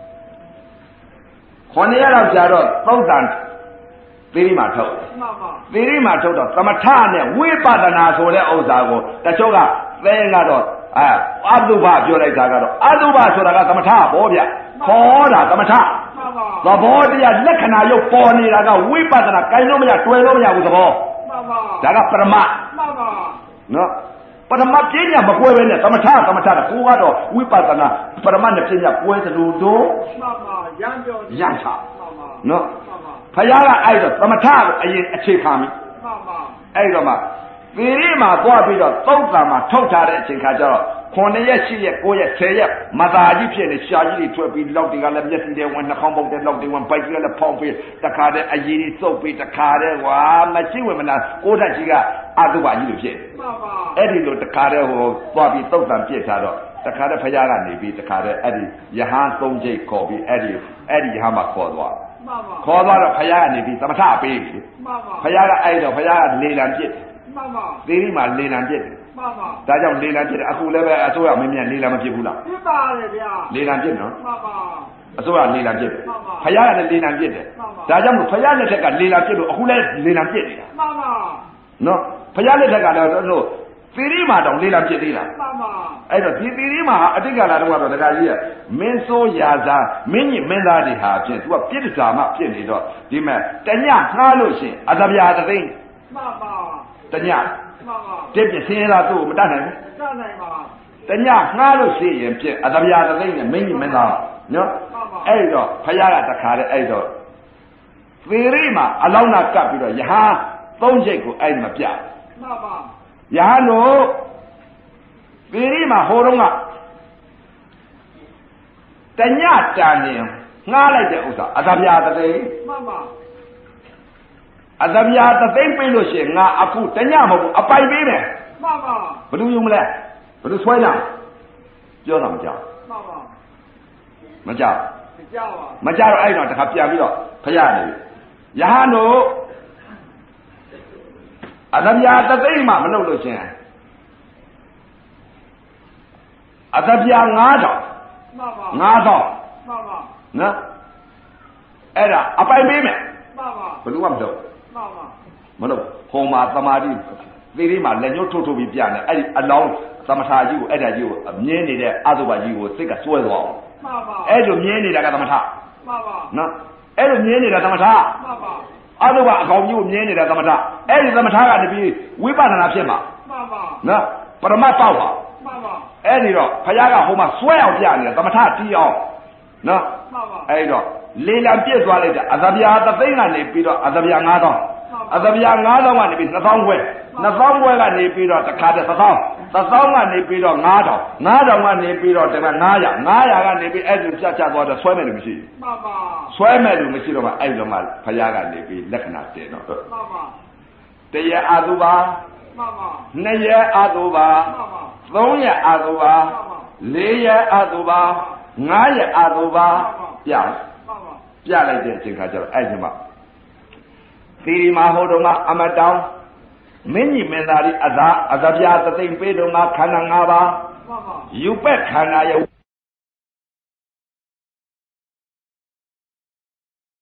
9 ရက်လောက်ကြာတော့သုတ်တံသေရီမှာထုတ်မှန်ပါသေရီမှာထုတ်တော့သမထနဲ့ဝိပဿနာဆိုတဲ့ဥစ္စာကိုတချို့ကသဲကတော့အတုပပြောလိုက်တာကတော့အတုပဆိုတာကသမထဘောဗျခေါ်တာသမထသဘောတရားလက္ခဏာရုပ်ပေါ်နေတာကဝိပဿနာကိုင်းလို့မရတွေ့လို့မရဘူးသဘောမှန်ပါဒါကပရမမှန်ပါနော်ပရမပညာမကွဲပဲနဲ့သမထကိုကတော့ဝိပဿနာပရမနဲ့ပညာကွဲသလိုတို့မှန်ပါရမ်းပြောရမ်းချနော်ဖယားကအဲ့တော့သမထကိုအရင်အခြေခံပြီမှန်ပါအဲ့တော့မှသေရီမှာသွားပြီးတော့သုတ်တံမှာထုတ်ထားတဲ့အချိန်ခါကျတော့9 ရက်10 ရက်9 ရက်10 ရက်မသာကြီးဖြစ်နေရှာကြီးတွေထွက်ပြီးလောက်တွေကလည်းမျက်စိတွေဝင်နှာခေါင်းပုတ်တဲ့လောက်တွေဝင်ဘိုက်ကလည်းဖောက်ပြီးတခါတည်းအရင်ကြီးစုပ်ပြီးတခါတည်းမရှိဝင်မလားကိုဓာတ်ကြီးကအတုပကြီးလိုဖြစ်မှန်ပါအဲ့ဒီလိုတခါတည်းသွားပြီးသုတ်တံပြစ်ထားတော့တခါတည်းဖယားကနေပြီးတခါတည်းအဲ့ဒီယဟန်3 ကျိတ်ခေါ်ပြီးအဲ့ဒီယဟန်မှာခေါ်သွားခေါ်သွားတော့ဖယားကနေပြီးသမထပေးပြီဖယားကအဲ့တော့ဖယားကလေလံပြစ်မှန်ပါသေရီမှာလေလံပြစ်တယ်မှန်ပါဒါကြောင့်လေလံပြစ်တယ်အခုလည်းပဲအစိုးရမင်းမြန်လေလံမပြစ်ဘူးလားပြစ်ပါတယ်ဗျာလေလံပြစ်နော်မှန်ပါအစိုးရလေလံပြစ်တယ်ဖယားကလည်းလေလံပြစ်တယ်ဒါကြောင့်ဖယားလက်ထက်ကလေလံပြစ်လို့အခုလည်းလေလံပြစ်နေတာမှန်ပါနော်ဖယားလက်ထက်ကလည်းတို့သေရီမှာတော့လေလံပြစ်သေးလားမှန်ပါအဲ့တော့ဒီသေရီမှာအတိတ်ကလာတော့ဒကာကြီးကမင်းစိုးရာဇာမင်းကြီးမင်းသားတွေဟာဖြင့် तू ကပြစ်ဒဏ်မှဖြစ်နေတော့ဒီမဲ့တညငှားလို့ရှင်အသဗျာသိန်းမှန်ပါတညမှန်ပါတစ်ပြဆင်းရဲတာသူ့ကိုမတတ်နိုင်ဘူးတတ်နိုင်ပါတညငှားလို့ရှိရင်ဖြင့်အသဗျာသိန်းနဲ့မင်းကြီးမင်းသားနော်အဲ့တော့ဖယားကတခါတည်းအဲ့တော့သေရီမှာအလောင်းနာကပ်ပြီးတော့ယဟန်3 ချက်ကိုအဲ့မပြမှန်ပါယဟန်တို့သေရီမှာဟိုတုန်းကတညတန်ရင်ငှားလိုက်တဲ့ဥစ္စာအသဗျာသိန်းမှန်ပါအသဗျာသိန်းပေးလို့ရှိရင်ငါအခုတညမဟုတ်ဘူးအပိုင်ပေးမယ်မှန်ပါဘယ်လိုယူမလဲဘယ်လိုဆွဲကြပြောတာမကြောက်မှန်ပါမကြောက်မကြောက်တော့အဲ့တော့တခါပြန်ပြီးတော့ဖယားနေယဟန်တို့အသဗျာသိန်းမှမလုပ်လို့ရှိရင်အသဗျာ9000 နော်အဲ့ဒါအပိုင်ပေးမယ်ဘယ်သူမှမလုပ်မလုပ်ဟိုမှာသမာဓိသီရိမှာလက်ညှိုးထုတ်ပြီးပြတယ်အဲ့ဒီအလောင်းသမထာကြီးကိုအဲ့ဒါကြီးကိုမြင်းနေတဲ့အသုဘကြီးကိုစိတ်ကစွဲသွားအောင်အဲ့လိုမြင်းနေတာကသမထနော်အဲ့လိုမြင်းနေတာသမထအသုဘအကောင်ကြီးကိုမြင်းနေတာသမထအဲ့ဒီသမထကနေပြီးဝိပဿနာဖြစ်မှာနော်ပရမတ်ပေါ့ပါအဲ့ဒီတော့ဘုရားကဟိုမှာစွဲအောင်ပြနေတာသမထတီးအောင်နော်အဲ့တော့လေလံပြည့်သွားလိုက်တဲ့အသဗျာသသိန်းကနေပြီးတော့အသဗျာ9000အသဗျာ9000ကနေပြီး2000ခွဲ2000ခွဲကနေပြီးတော့တစ်ခါတည်း1000ကနေပြီးတော့9000ကနေပြီးတော့တက900ကနေပြီးအဲ့ဒီပြတ်ချသွားတော့ဆွဲမဲ့လို့မရှိဘူးဆွဲမဲ့လို့မရှိတော့မှအဲ့လိုမှဘုရားကနေပြီးလက္ခဏာတင်တော့တရအတုပါနှစ်ရအတုပါသုံးရအတုပါလေးရအတုပါ9ရအတုပါပြလိုက်တဲ့အချိန်ခါကျတော့အဲ့ဒီမှာသီရိမဟောတော်မှာအမတောင်းမင်းကြီးမင်းသားဒီအသဗျာသသိမ့်ပေးတော်မှာခန္ဓာ၅ပါးယူပက်ခန္ဓာရဲ့